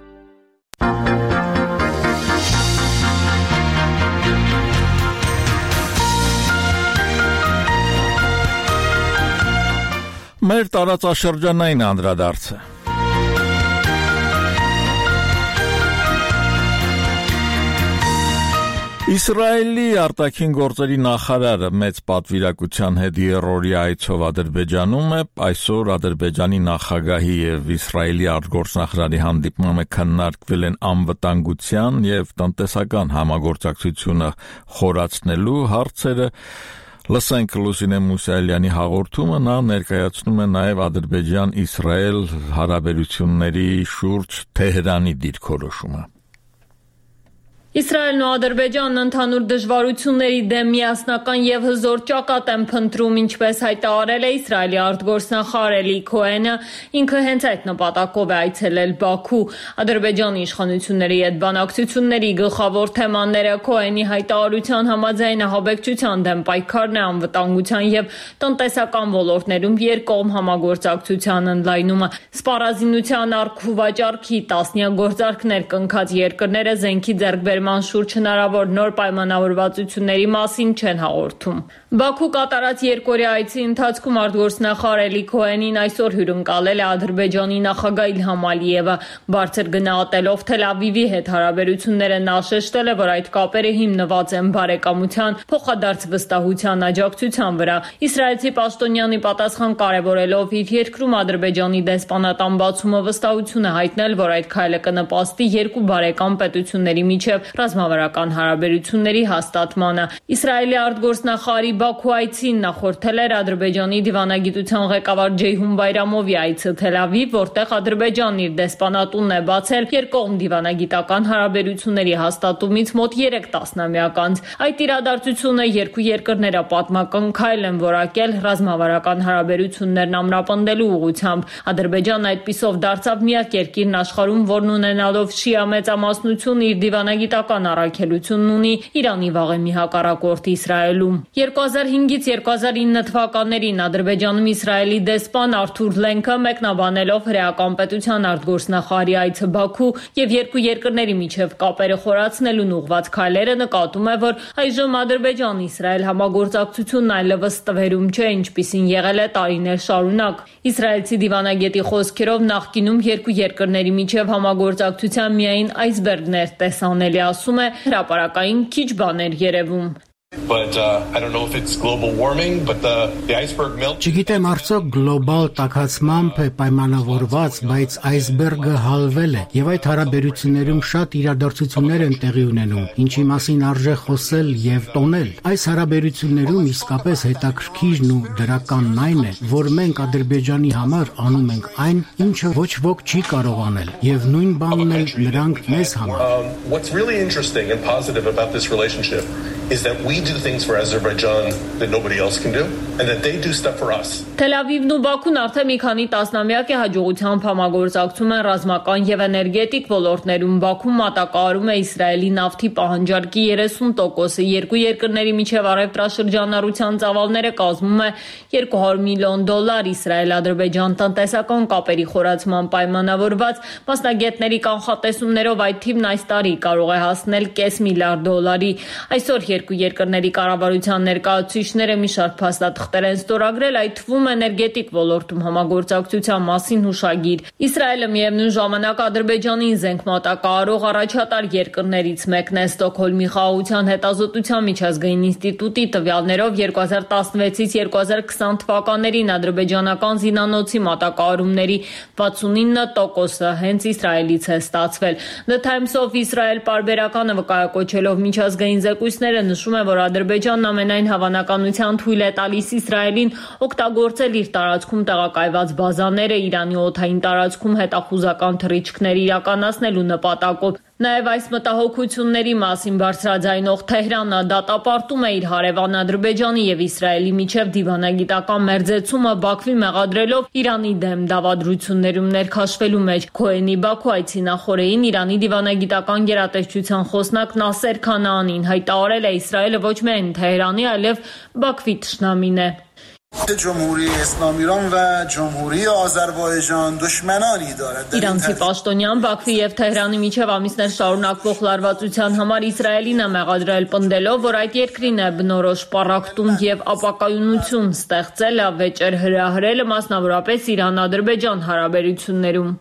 Մեր տարածաշրջանային անդրադարձը։ Իսրայելի արտաքին գործերի նախարարը մեծ պատվիրակության հետ երրորդի այցով Ադրբեջանում է, այսօր Ադրբեջանի նախագահի եւ Իսրայելի արտգործնախարարի հանդիպմանը քննարկվել են անվտանգության եւ տնտեսական համագործակցությունը խորացնելու հարցերը։ Լսենք Լուսինե Մուսայելյանի հաղորդումը, նա ներկայացնում է նաեւ Ադրբեջան-Իսրայել հարաբերությունների շուրջ Թեհրանի դիրքորոշումը։ Իսրայելն ու Ադրբեջանն ընդհանուր դժվարությունների դեմ միասնական եւ հզոր ճակատ են փնտրում, ինչպես հայտարարել է Իսրայելի արտգործնախարար Էլի Քոհենը, ինքը հենց այդ նպատակով է այցելել Բաքու։ Ադրբեջանի իշխանությունների հետ բանակցությունների գլխավոր թեմաները Քոհենի հայտարարության համաձայն ահաբեկչության դեմ պայքարն է, անվտանգության եւ տնտեսական ոլորտներում երկկողմ համագործակցության ընդլայնումը։ Սպառազինության առք ու վաճառքի տասնյակ գործարքներ կնքած երկրները զենքի ձեռքբերման շուրջ հնարավոր նոր պայմանավորվածությունների մասին չեն հաղորդում։ Բաքու կատարած երկօրյա այցի ընթացքում արտգործնախարար Էլի Քոհենին այսօր հյուրընկալել է Ադրբեջանի նախագահ Իլհամ Ալիևը։ Բարձր գնահատելով Թել Ավիվի հետ հարաբերությունները նա շեշտել է, որ այդ կապերը հիմնված են բարեկամության, փոխադարձ վստահության, աջակցության վրա։ Իսրայելցի պաշտոնյանի պատասխան կարևորելով իր երկրում Ադրբեջանի դեսպանատան բացումը վստահություն է հայտնել, որ այդ քայլը կնպաստի երկու բարեկամ պետությունների միջև ռազմավարական հարաբերությունների հաստատմանը։ Իսրայելի արտգործնախարարի Բաքու այցին նախորդել էր Ադրբեջանի դիվանագիտության ղեկավար Ջեյհուն Բայրամովի այցը Թել Ավիվ, որտեղ Ադրբեջանն իր դեսպանատունն է բացել երկկողմ դիվանագիտական հարաբերությունների հաստատումից մոտ 3 տասնամյակ անց։ Այդ իրադարձությունը երկու երկրները պատմական քայլ են որակել ռազմավարական հարաբերություններն ամրապնդելու ուղղությամբ։ Ադրբեջանն այդպիսով դարձավ միակ երկիրն աշխարհում, որն ունենալով շիա մեծամասնություն իր դիվանագիտական առաքելությունն ունի Իրանի վաղեմի հակառակորդ Իսրայելում։ 2005-ից 2009 թվականներին Ադրբեջանում Իսրայելի դեսպան Արթուր Լենքը մեկնաբանելով հրեական պետության արտգործնախարարի այցը Բաքու եւ երկու երկրների միջև կապերը խորացնելուն ուղղված քայլերը նկատում է, որ այժմ Ադրբեջան-Իսրայել համագործակցությունն այլևս տվերում չէ, ինչպիսին եղել է տարիներ շարունակ։ Իսրայելցի դիվանագետի խոսքերով նախկինում երկու երկրների միջև համագործակցության միայն այսբերգն էր տեսանելի, ասում է, հրապարակային քիչ բան էր երևում։ I don't know if it's global warming, but the iceberg melt. Չգիտեմ արդյոք գլոբալ տաքացմամբ է պայմանավորված, բայց այսբերգը հալվել է եւ այդ հարաբերություններում շատ իրադարձություններ են տեղի ունենում, ինչի մասին արժե խոսել եւ տոնել։ Այս հարաբերություններում իսկապես հետաքրքիրն ու դրականն այն է, որ մենք Ադրբեջանի համար անում ենք այն, ինչը ոչ ոք չի կարող անել, եւ նույն բանն էլ նրանք մեզ համար։ What's really interesting and positive about this relationship is that we do things for Azerbaijan that nobody else can do and that they do stuff for us. Թել Ավիվն ու Բաքուն արդեն մի քանի տասնամյակ է հաջողությամբ համագործակցում են ռազմական եւ էներգետիկ ոլորտներում։ Բաքուն մատակարարում է Իսրայելի նավթի պահանջարկի 30%-ը, երկու երկրների միջև առևտրաշրջանառության ծավալները կազմում է $200 միլիոն։ Իսրայել-Ադրբեջան տնտեսական կապերի խորացման պայմանավորված մասնագետների կանխատեսումներով այդ թիվն այս տարի կարող է հասնել $500 միլիարդ։ Այսօր երկու երկրների կառավարության ներկայացուցիչները մի շարք փաստաթղթեր են ստորագրել, այդ թվում էներգետիկ ոլորտում համագործակցության մասին հուշագիր։ Իսրայելը միևնույն ժամանակ Ադրբեջանին զենք մատակարարող առաջատար երկրներից մեկն է։ Ստոկհոլմի խաղաղության հետազոտության միջազգային ինստիտուտի տվյալներով 2016-ից 2020 թվականներին ադրբեջանական զինանոցի մատակարարումների 69%-ը հենց Իսրայելից է ստացվել։ The Times of Israel պարբերականը վկայակոչելով միջազգային զեկույցները նշում է, որ Ադրբեջանն ամենայն հավանականությամբ թույլ է տալիս Իսրայելին օգտագործել իր տարածքում տեղակայված բազաները Իրանի օդային տարածքում հետախուզական թռիչքներ իրականացնելու նպատակով։ Նաև այս մտահոգությունների մասին բարձրաձայնող Թեհրանը դատապարտում է իր հարևան Ադրբեջանի եւ Իսրայելի միջև դիվանագիտական մերձեցումը Բաքվի մեղադրելով Իրանի դեմ դավադրություններում ներքաշվելու մեջ։ Քոհենի Բաքու այցի նախօրեին Իրանի դիվանագիտական գերատեսչության խոսնակ Նասեր Քանաանին հայտարարել է Իսրայելը ոչ միայն Թեհրանի, այլև Բաքվի թշնամին է։ جمهوری اسلامی ایران و جمهوری آذربایجان دشمنانی دارد. Իրանցի պաշտոնյան Բաքվի եւ Թեհրանի միջև ամիսներ շարունակվող լարվածության համար Իսրայելին է մեղադրել, պնդելով, որ այդ երկրին է բնորոշ պառակտում եւ ապակայունություն ստեղծել, ավեճեր հրահրել, մասնավորապես Իրան-Ադրբեջան հարաբերություններում։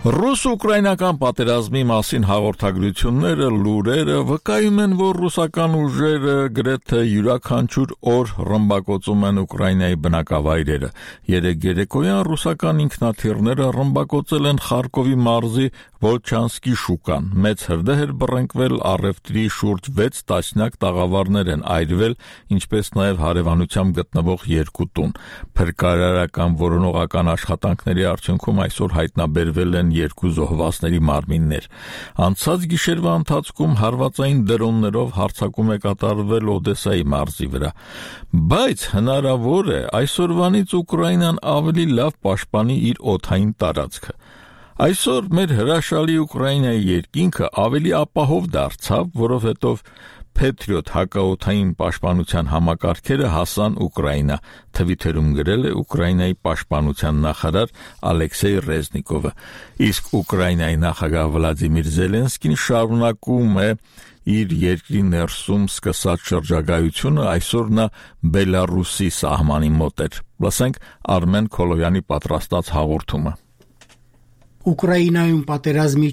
Ռուս-ուկրաինական պատերազմի մասին հաղորդագրությունները, լուրերը վկայում են, որ ռուսական ուժերը գրեթե յուրաքանչյուր օր ռմբակոծում են Ուկրաինայի բնակավայրերը։ Երեկ երեկոյան ռուսական ինքնաթիռները ռմբակոծել են Խարկովի մարզի Վոլչանսկի շուկան։ Մեծ հրդեհ էր բռնկվել, առևտրի շուրջ 6 տասնյակ տաղավարներ են այրվել, ինչպես նաև հարևանությամբ գտնվող 2 տուն։ Փրկարարական որոնողական աշխատանքների արդյունքում այսօր հայտնաբերվել են 2 զոհվածների մարմիններ։ Անցած գիշերվա ընթացքում հարվածային դրոններով հարձակում է կատարվել Օդեսայի մարզի վրա։ Բայց հնարավոր է այսօրվանից Ուկրաինան ավելի լավ պաշտպանի իր օդային տարածքը։ Այսօր մեր հրաշալի Ուկրաինայի երկինքը ավելի ապահով դարձավ, որովհետև Patriot հակաօդային պաշտպանության համակարգերը հասան Ուկրաինա, թվիթերում գրել է Ուկրաինայի պաշտպանության նախարար Ալեքսեյ Ռեզնիկովը։ Իսկ Ուկրաինայի նախագահ Վլադիմիր Զելենսկին շարունակում է իր երկրի ներսում սկսած շրջագայությունը, այսօր նա Բելարուսի սահմանի մոտ էր։ Լսենք Արմեն Քոլոյանի պատրաստած հաղորդումը։ Ուկրաինայում պատերազմի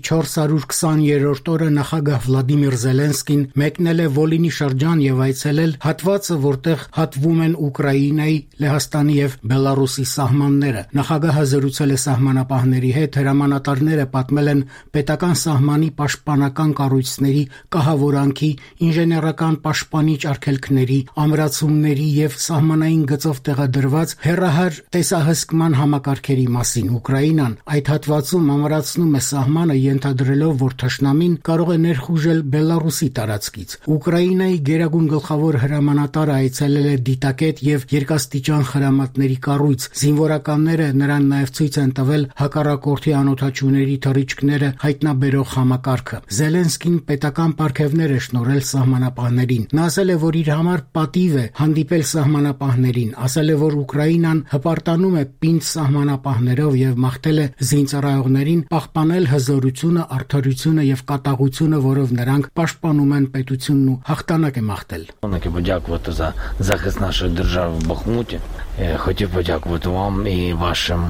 420-րդ օրը նախագահ Վլադիմիր Զելենսկին մեկնել է Վոլինի շրջան եւ այցելել հատվածը, որտեղ հատվում են Ուկրաինայի, Լեհաստանի եւ Բելարուսի սահմանները։ Նախագահը զրուցել է սահմանապահների հետ, հրամանատարները պատմել են պետական սահմանի պաշտպանական կառույցների կահավորանքի, ինժեներական պաշտպանիչ արգելքների, ամրացումների եւ սահմանային գծով տեղադրված հեռահար տեսահսկման համակարգերի մասին։ Ուկրաինան այդ հատվածում ամրացնում է սահմանը, ենթադրելով, որ թշնամին կարող է ներխուժել Բելարուսի տարածքից։ Ուկրաինայի գերագույն գլխավոր հրամանատարը այցելել է դիտակետ եւ երկաստիճան խրամատների կառույց։ Զինվորականները նրան նաեւ ցույց են տվել հակառակորդի անօդաչուների թռիչքները հայտնաբերող համակարգը։ Զելենսկին պետական պարգևներ է շնորհել սահմանապահներին։ Նա ասել է, որ իր համար պատիվ է հանդիպել սահմանապահներին, ասել է, որ Ուկրաինան հպարտանում է պինդ սահմանապահներով եւ մաղթել է զինծառայողներին պահպանել հզորությունը, արդարությունը եւ կատաղությունը, որով նրանք պաշտպանում են պետությունն ու հաղթանակ է մաղթել։ Подякувати за захист нашої держави в Бахмуті. Хотів подякувати вам і вашим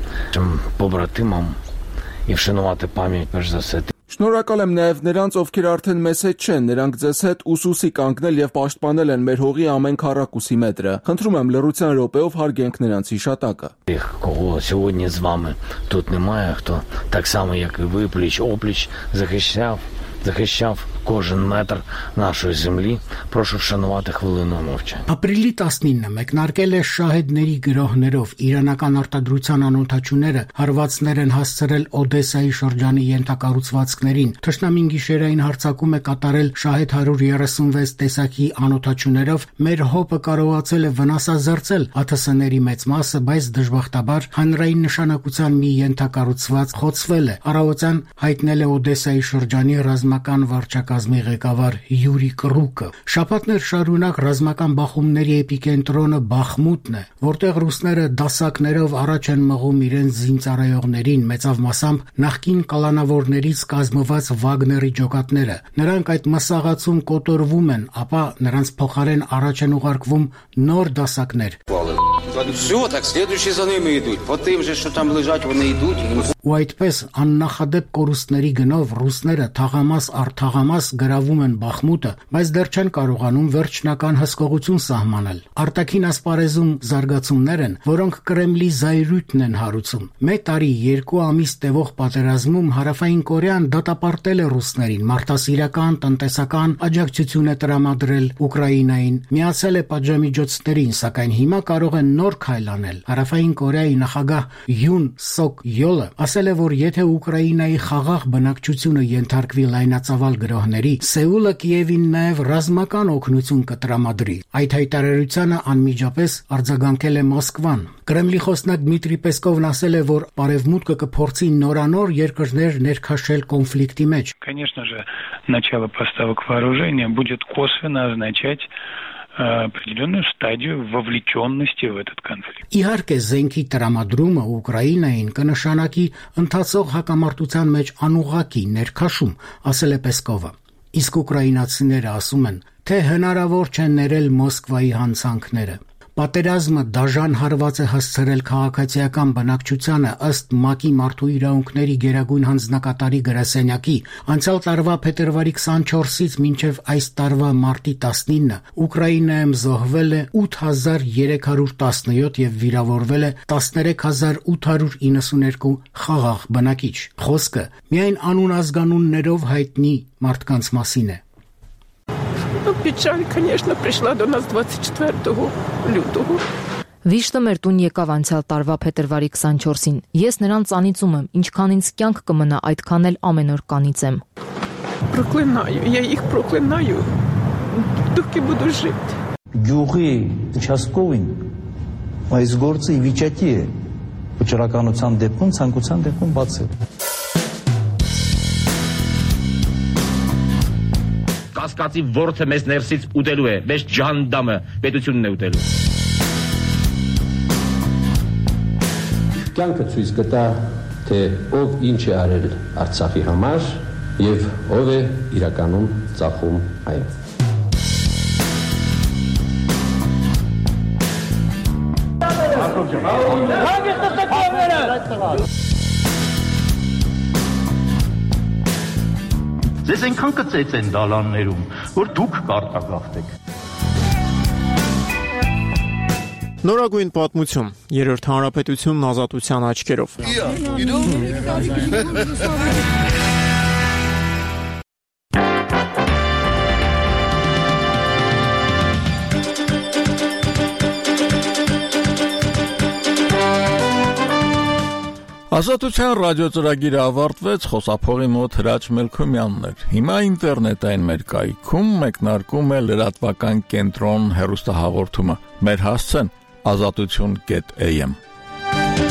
побратимам і вшанувати пам'ять перш за все. Շնորհակալ եմ նաև նրանց, ովքեր արդեն մեզ հետ չեն, նրանք ձեզ հետ ուսուսի կանգնել եւ պաշտպանել են մեր հողի ամեն քառակուսի մետրը։ Խնդրում եմ լռության րոպեով հարգենք նրանց հիշատակը։ Кого сьогодні з вами тут немає, хто так само, як і ви, пліч-опліч захищав кожен метр нашої землі. Прошу вшанувати хвилиною мовчання. Ապրիլի 19-ը մեկնարկել է շահեդների գրոհներով։ Իրանական արտադրության անօդաչուները հարվածներ են հասցրել Օդեսայի շրջանի ենթակառուցվածքներին։ Թշնամին գիշերային հարձակում է կատարել շահեդ 136 տեսակի անօդաչուներով։ Մեր հոպը կարողացել է վնասազերծել ԱԹՍ-ների մեծ մասը, բայց դժբախտաբար հանրային նշանակության մի ենթակառուցված խոցվել է։ Առավոտյան հայտնել է Օդեսայի շրջանի ռազմական վարչակազմի ղեկավար Յուրի Կռուկը։ Շաբաթներ շարունակ ռազմական բախումների էպիկենտրոնը Բախմուտն է, որտեղ ռուսները դասակներով առաջ են մղում իրենց զինծառայողներին, մեծավ մասամբ նախկին կալանավորներից կազմված Վագների ջոկատները։ Նրանք այդ մսաղացում կոտորվում են, ապա նրանց փոխարեն առաջ են ուղարկվում նոր դասակներ։ Все, так следующие за ними идут. По тем же, что там лежать, вони идут. Ու այդպես աննախադեպ կորուստների գնով ռուսները թաղամաս առ թաղամաս գրավում են Բախմուտը, բայց դեռ չեն կարողանում վերջնական հսկողություն սահմանել։ Արտաքին ասպարեզում զարգացումներ են, որոնք Կրեմլի զայրույթն են հարուցում։ Մեկ տարի 2 ամիս տևող պատերազմում Հարավային Կորեան դատապարտել է ռուսներին, մարդասիրական, տնտեսական աջակցություն է տրամադրել Ուկրաինային, միացել է պատժամիջոցներին, սակայն հիմա կարող են նոր քայլ անել։ Հարավային Կորեայի նախագահ Յուն Սոկ Յոլը ասել է, որ եթե Ուկրաինայի խաղաղ բնակչությունը ենթարկվի լայնածավալ գրոհների, Սեուլը Կիևին նաև ռազմական օգնություն կտրամադրի։ Այդ հայտարարությանը անմիջապես արձագանքել է Մոսկվան։ Կրեմլի խոսնակ Դմիտրի Պեսկովն ասել է, որ Արևմուտքը կփորձի նորանոր երկրներ ներքաշել կոնֆլիկտի մեջ։ Конечно же, начало поставок вооружения будет косвенно означать определенную стадию вовлеченности в этот конфликт. Իհարկե զենքի տրամադրումը Ուկրաինային կնշանակի ընթացող հակամարտության մեջ անուղղակի ներքաշում, ասել է Պեսկովը։ Իսկ ուկրաինացիները ասում են, թե հնարավոր չէ ներել Մոսկվայի հանցանքները։ Պատերազմը դաժան հարված է հասցրել քաղաքացիական բնակչությանը ըստ ՄԱԿ-ի մարդու իրավունքների գերագույն հանձնակատարի գրասենյակի անցյալ տարվա փետրվարի 24-ից մինչև այս տարվա մարտի 19-ը Ուկրաինայում զոհվել է 8317 եւ վիրավորվել է 13892 խաղաղ բնակիչ։ Խոսքը միայն անուն ազգանուններով հայտնի մարդկանց մասին է։ Печаль, конечно, пришла до нас 24 лютого. Վիշտը մեր տուն եկավ անցյալ տարվա փետրվարի 24-ին։ Ես նրան ծանիծում եմ, ինչքան ինձ կյանք կմնա, այդքան էլ ամեն օր կանիծեմ։ Проклинаю, я их проклинаю, доки буду жить. Գյուղի участковին այս գործը ի վիճակի է վճռականության դեպքում, ցանկության դեպքում բացել։ Կասկածի ворթը մեզ ներսից ուտելու է, մեզ ջանդամը պետությունն է ուտելու։ Կյանքը ցույց կտա, թե ով ինչ է արել Արցախի համար եւ ով է իրականում ծախում այն։ Ձեզ այնքան կծեց են դալաններում, որ դուք կարտագաղթեք։ Նորագույն պատմություն, երրորդ հանրապետությունն ազատության աչքերով։ Ազատության ռադիոծրագիրը ավարտվեց, խոսափողի մոտ Հրաչ Մելքոմյանն էր։ Հիմա ինտերնետային մեր կայքում մեկնարկում է լրատվական կենտրոն հեռուստահաղորդումը։ Մեր հասցեն azatutun.am